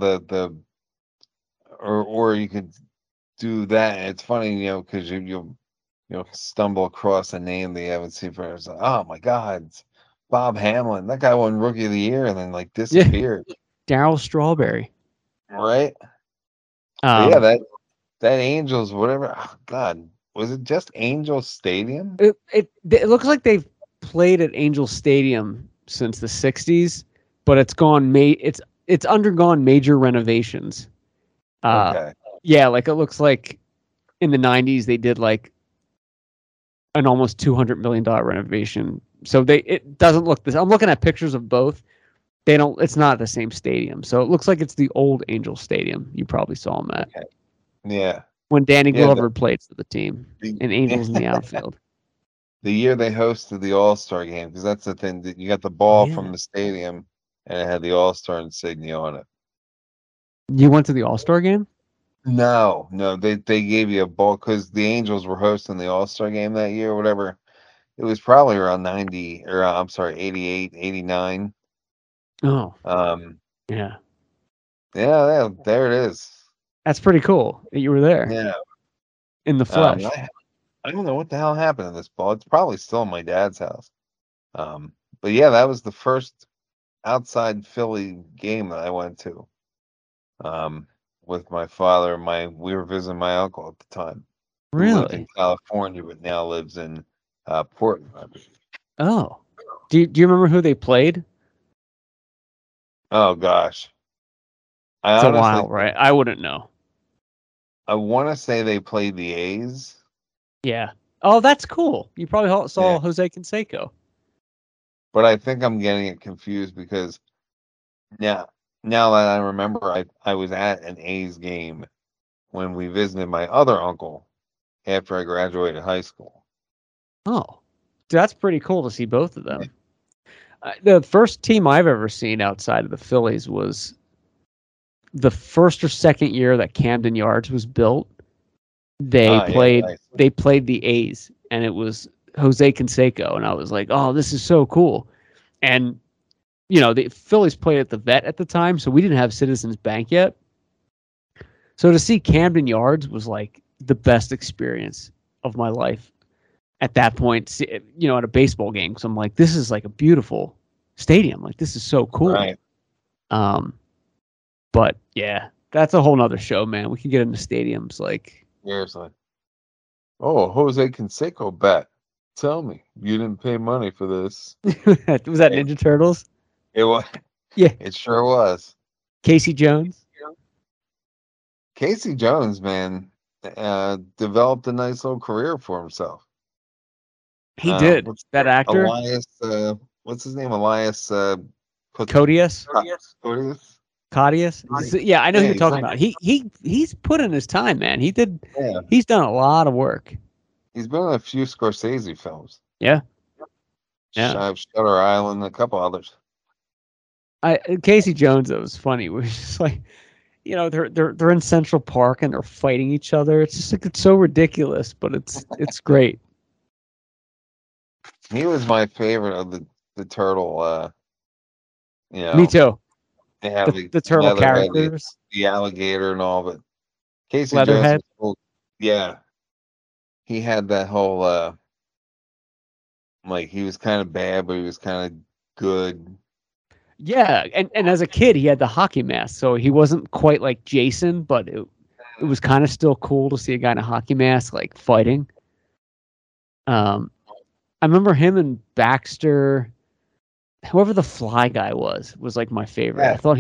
Or you could do that. It's funny, because you'll stumble across a name that you haven't seen for. It's like, oh my God, it's Bob Hamlin. That guy won Rookie of the Year and then like disappeared. Darryl Strawberry. Right. Yeah, that Angels, whatever. Oh, God, was it just Angels Stadium? It looks like they've played at Angels Stadium since the '60s, but it's undergone major renovations. Okay. Yeah, like it looks like in the '90s they did like an almost $200 million renovation. So it doesn't look this. I'm looking at pictures of both. It's not the same stadium. So it looks like it's the old Angels Stadium. You probably saw them at. Okay. Yeah. When Danny Glover played for the team and Angels in the outfield. The year they hosted the All-Star game, because that's the thing, that you got the ball from the stadium and it had the All-Star insignia on it. You went to the All-Star game? No, they gave you a ball because the Angels were hosting the All-Star game that year or whatever. It was probably around 88, 89. Oh. Yeah. Yeah, there it is. That's pretty cool that you were there. Yeah. In the flesh. I don't know what the hell happened to this ball. It's probably still in my dad's house. But yeah, that was the first outside Philly game that I went to. With my father. We were visiting my uncle at the time. Really? Who lived in California, but now lives in Portland, I believe. Oh. Do you remember who they played? Oh gosh. It's a while, right? I wouldn't know. I want to say they played the A's. Yeah. Oh, that's cool. You probably saw Jose Canseco. But I think I'm getting it confused because now that I remember, I was at an A's game when we visited my other uncle after I graduated high school. Oh, that's pretty cool to see both of them. The first team I've ever seen outside of the Phillies was the first or second year that Camden Yards was built. They played the A's, and it was Jose Canseco, and I was like, oh, this is so cool. And the Phillies played at the Vet at the time, so we didn't have Citizens Bank yet. So to see Camden Yards was like the best experience of my life at that point, at a baseball game. So I'm like, this is like a beautiful stadium. Like, this is so cool. Right. But yeah, that's a whole nother show, man. We can get into stadiums like seriously. Oh, Jose Canseco bet. Tell me, you didn't pay money for this. Was that Ninja Turtles? It was. Yeah. It sure was. Casey Jones. Casey Jones, man, developed a nice little career for himself. He did. That actor, Elias. What's his name? Elias. Codius. Codius. Codius. Yeah, I know who you're he's talking like- about. He's put in his time, man. He did. Yeah. He's done a lot of work. He's been in a few Scorsese films. Yeah. Yeah. Shutter Island, a couple others. Casey Jones, it was funny. It was just like, you know, they're in Central Park and they're fighting each other. It's just like, it's so ridiculous, but it's great. He was my favorite of the turtle. You know, Me too. they have The turtle Leatherhead, characters. the alligator, and all, but Casey Leatherhead? Jones, yeah, he had that whole like he was kind of bad, but he was kind of good. Yeah, and as a kid, he had the hockey mask, so he wasn't quite like Jason, but it was kind of still cool to see a guy in a hockey mask like fighting. I remember him and Baxter, whoever the Fly guy was like my favorite. Yeah. I thought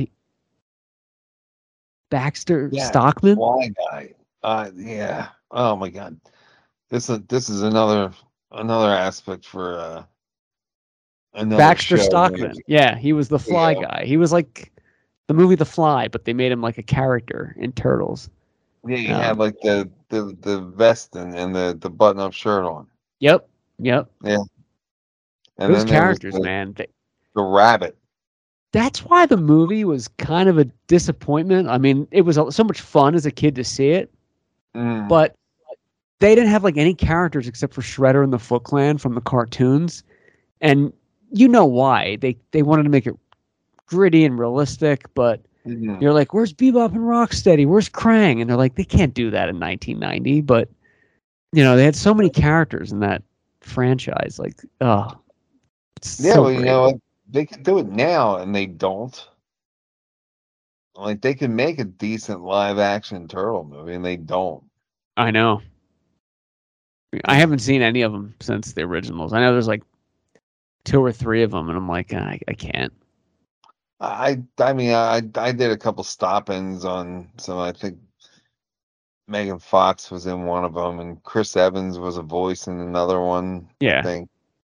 Baxter Yeah, Stockman. Fly guy. Yeah. Oh my God. This is another aspect for another Baxter show, Stockman. maybe. Yeah, he was the Fly Yeah. guy. He was like the movie The Fly, but they made him like a character in Turtles. Yeah, he had like the vest and the button up shirt on. Yep. And Those then there was characters, man. The rabbit. That's why the movie was kind of a disappointment. I mean, it was so much fun as a kid to see it, Mm. but they didn't have like any characters except for Shredder and the Foot Clan from the cartoons. And you know why. They wanted to make it gritty and realistic, but Mhm. you're like, where's Bebop and Rocksteady? Where's Krang? And they're like, they can't do that in 1990. But, you know, they had so many characters in that franchise. Like, oh, it's Yeah, so well, you great. know what? They could do it now, and they don't. Like they can make a decent live action turtle movie, and they don't. I know. I haven't seen any of them since the originals. I know there's like 2 or 3 of them, and I'm like, I can't. I mean, I did a couple stop-ins on some. I think Megan Fox was in one of them, and Chris Evans was a voice in another one. Yeah. I think.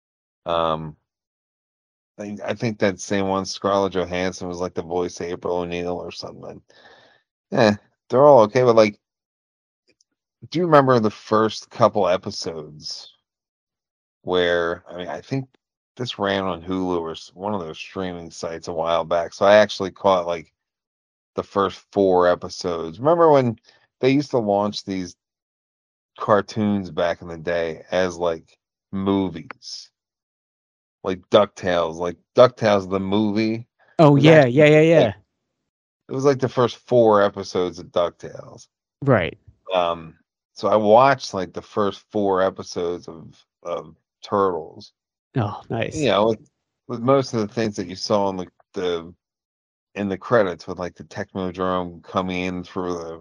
I think that same one, Scarlett Johansson, was like the voice of April O'Neil or something. Yeah, they're all okay, but like, do you remember the first couple episodes where, I mean, I think this ran on Hulu or one of those streaming sites a while back, so I actually caught like the first 4 episodes. Remember when they used to launch these cartoons back in the day as like movies? Like DuckTales the movie. Oh, was yeah. actually Yeah. It was like the first 4 episodes of DuckTales. Right. So I watched like the first 4 episodes of Turtles. Oh, nice. You know, with most of the things that you saw in the credits, with like the Technodrome coming in through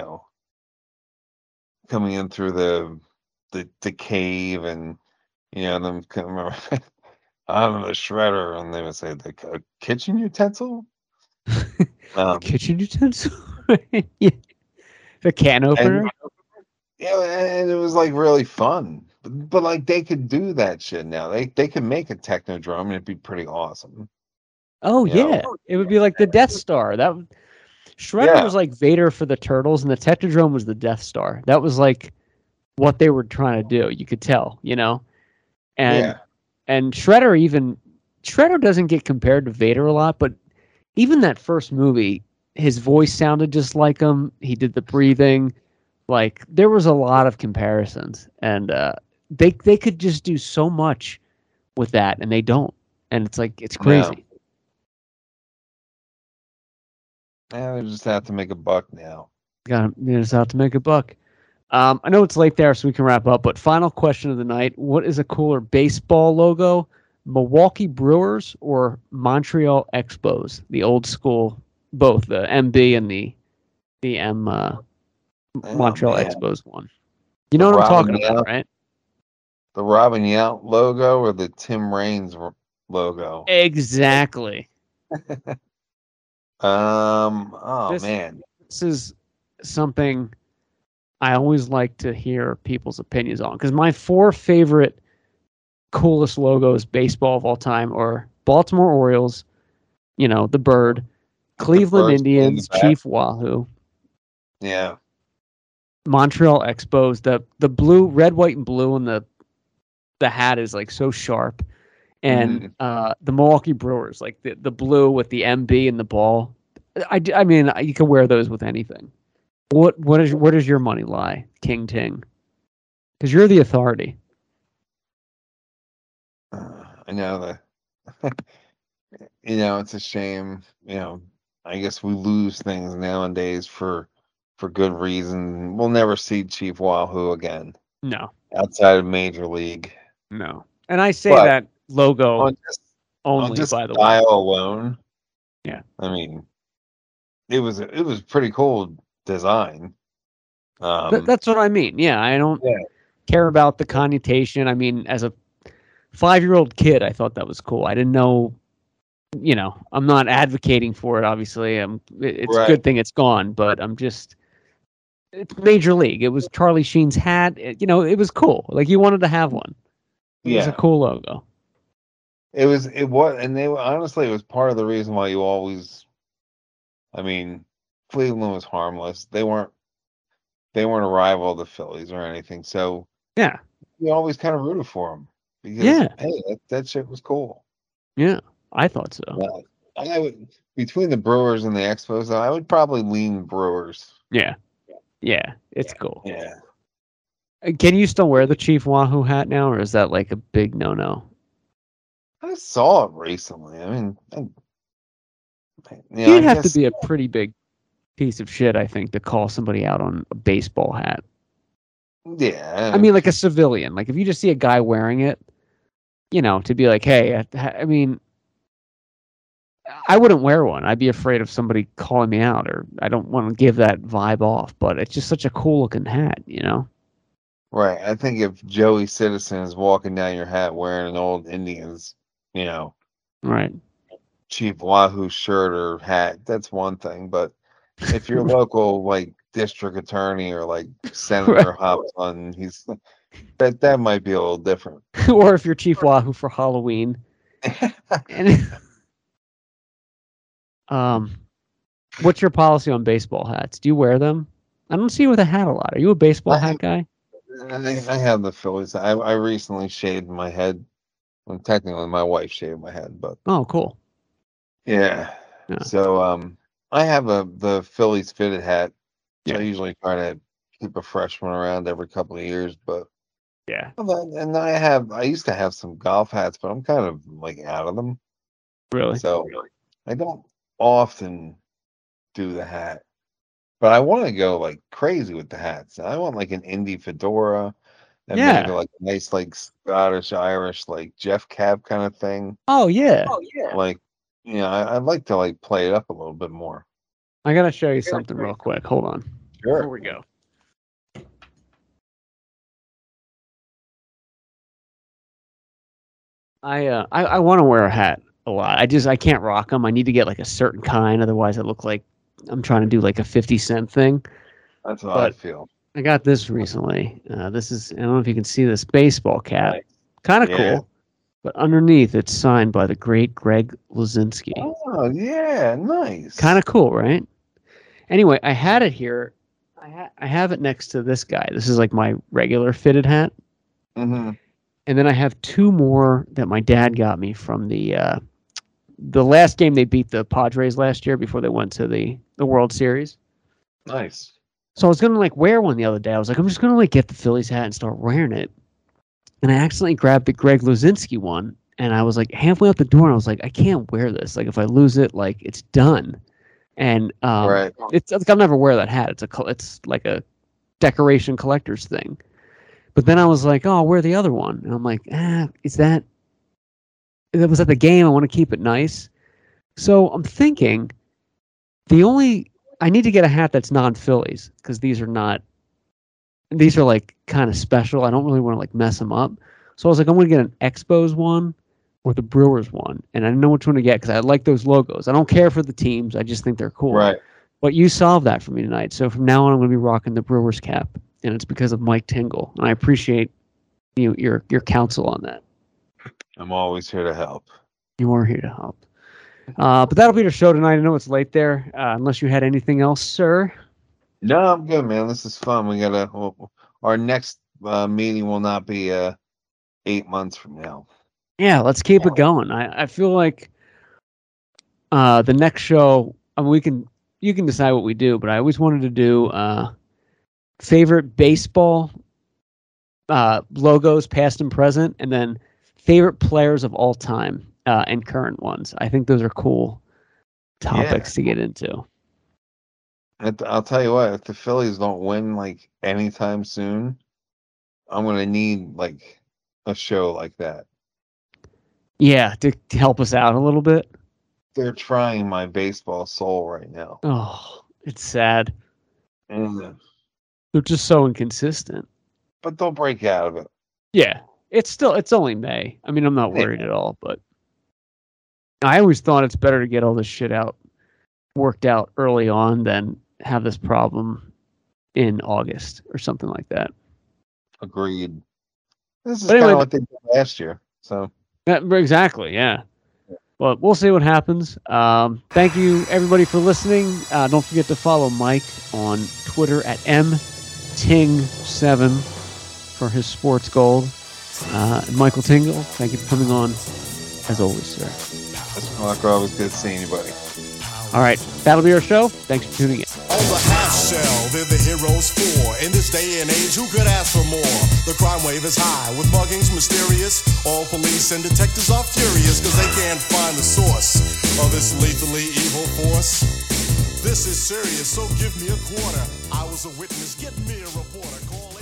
the cave, and you know them remember I'm the Shredder, and they would say the kitchen utensil. Kitchen utensil. Yeah. The can opener. And it was like really fun. But like they could do that shit now. They could make a Technodrome and it'd be pretty awesome. Oh, You know? yeah. It would be like the Death Star. Shredder Yeah. was like Vader for the Turtles, and the Technodrome was the Death Star. That was like what they were trying to do. You could tell, you know? And Shredder doesn't get compared to Vader a lot, but even that first movie, his voice sounded just like him. He did the breathing. Like, there was a lot of comparisons, and they could just do so much with that, and they don't. And it's like, it's crazy. Yeah, they just have to make a buck now. Got just out to make a buck. I know it's late there, so we can wrap up. But final question of the night: what is a cooler baseball logo, Milwaukee Brewers or Montreal Expos? The old school, both the MB and the M Montreal man. Expos one. You know what I'm Robin talking about, Yount. right? The Robin Yount logo or the Tim Raines logo? Exactly. Oh This man. this is something I always like to hear people's opinions on, because my 4 favorite coolest logos baseball of all time are Baltimore Orioles, the bird, Cleveland first one in the Indians, back. Chief Wahoo, Yeah. Montreal Expos. The blue, red, white, and blue, and the hat is like so sharp, and the Milwaukee Brewers, like the blue with the MB and the ball. I mean, you can wear those with anything. Where does your money lie, King Ting? Because you're the authority. I know that. It's a shame. I guess we lose things nowadays for good reason. We'll never see Chief Wahoo again No, outside of Major League. no. And I say But that logo on only, just by the way. style alone, Yeah. I mean, it was pretty cool design. That's what I mean. Yeah, I don't care about the connotation. I mean, as a 5-year-old kid, I thought that was cool. I didn't know, I'm not advocating for it, obviously. It's a good thing it's gone, but it's Major League. It was Charlie Sheen's hat. It was cool. Like, you wanted to have one. It was a cool logo. It was, and honestly, it was part of the reason why you always, I mean, Cleveland was harmless. They weren't a rival of the Phillies or anything. So yeah, we always kind of rooted for them because hey, that shit was cool. Yeah, I thought so. Well, I would, between the Brewers and the Expos, I would probably lean Brewers. Yeah, it's cool. Yeah. Can you still wear the Chief Wahoo hat now, or is that like a big no-no? I saw it recently. I mean, you'd have to be a pretty big piece of shit, I think, to call somebody out on a baseball hat. Yeah. I mean, like a civilian. Like, if you just see a guy wearing it, to be like, hey, I mean, I wouldn't wear one. I'd be afraid of somebody calling me out, or I don't want to give that vibe off, but it's just such a cool looking hat, Right. I think if Joey Citizen is walking down your hat wearing an old Indians, right, Chief Wahoo shirt or hat, that's one thing. But if your local like district attorney or like Senator hops on, that might be a little different. Or if you're Chief Wahoo for Halloween. What's your policy on baseball hats? Do you wear them? I don't see you with a hat a lot. Are you a baseball hat guy? I have the Phillies. I recently shaved my head. Well, technically, my wife shaved my head, but cool. Yeah. So I have the Phillies fitted hat. So I usually try to keep a fresh one around every couple of years, but and I used to have some golf hats, but I'm kind of like out of them. Really? So I don't often do the hat. But I want to go like crazy with the hats. I want like an Indy fedora and maybe like a nice like Scottish Irish like Jeff Cab kind of thing. Oh yeah. Like I'd like to like play it up a little bit more. I gotta show you something real quick. Hold on. Sure. Here we go. I want to wear a hat a lot. I can't rock them. I need to get like a certain kind, otherwise I look like I'm trying to do like a 50-cent thing. That's how I feel. I got this recently. This is, I don't know if you can see this baseball cap. Kind of cool. But underneath, it's signed by the great Greg Luzinski. Oh, yeah. Nice. Kind of cool, right? Anyway, I had it here. I have it next to this guy. This is like my regular fitted hat. Mm-hmm. And then I have 2 more that my dad got me from the last game they beat the Padres last year before they went to the World Series. Nice. So I was gonna like wear one the other day. I was like, I'm just gonna like get the Phillies hat and start wearing it. And I accidentally grabbed the Greg Luzinski one, and I was like halfway out the door, and I was like, I can't wear this. Like if I lose it, like it's done. And it's I'll never wear that hat. It's like a decoration collector's thing. But then I was like, oh, I'll wear the other one. And I'm like, is that... It was at the game. I want to keep it nice. So I'm thinking I need to get a hat that's non-Phillies because these are not these are like kind of special. I don't really want to like mess them up. So I was like, I'm going to get an Expos one or the Brewers one. And I didn't know which one to get because I like those logos. I don't care for the teams. I just think they're cool. Right. But you solved that for me tonight. So from now on, I'm going to be rocking the Brewers cap. And it's because of Mike Tingle. And I appreciate your counsel on that. I'm always here to help. You are here to help. But that'll be the show tonight. I know it's late there. Unless you had anything else, sir. No, I'm good, man. This is fun. We gotta. Our next meeting will not be 8 months from now. Yeah, let's keep it going. I feel like the next show. I mean, you can decide what we do, but I always wanted to do favorite baseball logos, past and present, and then favorite players of all time and current ones. I think those are cool topics to get into. I'll tell you what, if the Phillies don't win like anytime soon, I'm gonna need like a show like that. Yeah, to help us out a little bit. They're trying my baseball soul right now. Oh, it's sad. And, They're just so inconsistent. but they'll break out of it. Yeah, it's only May. I mean, I'm not worried at all, but I always thought it's better to get all this shit worked out early on than have this problem in August or something like that. Agreed. This is But anyway, kind of what they did last year. So exactly, yeah. But we'll see what happens. Thank you, everybody, for listening. Don't forget to follow Mike on Twitter at mting7 for his sports gold. Michael Tingle, thank you for coming on, as always, sir. Mr. Marco, always good seeing you, buddy. All right, that'll be our show. Thanks for tuning in. On the half shell, they're the heroes for. In this day and age, who could ask for more? The crime wave is high, with muggings mysterious. All police and detectives are furious, cause they can't find the source of this lethally evil force. This is serious, so give me a quarter. I was a witness, get me a reporter. Call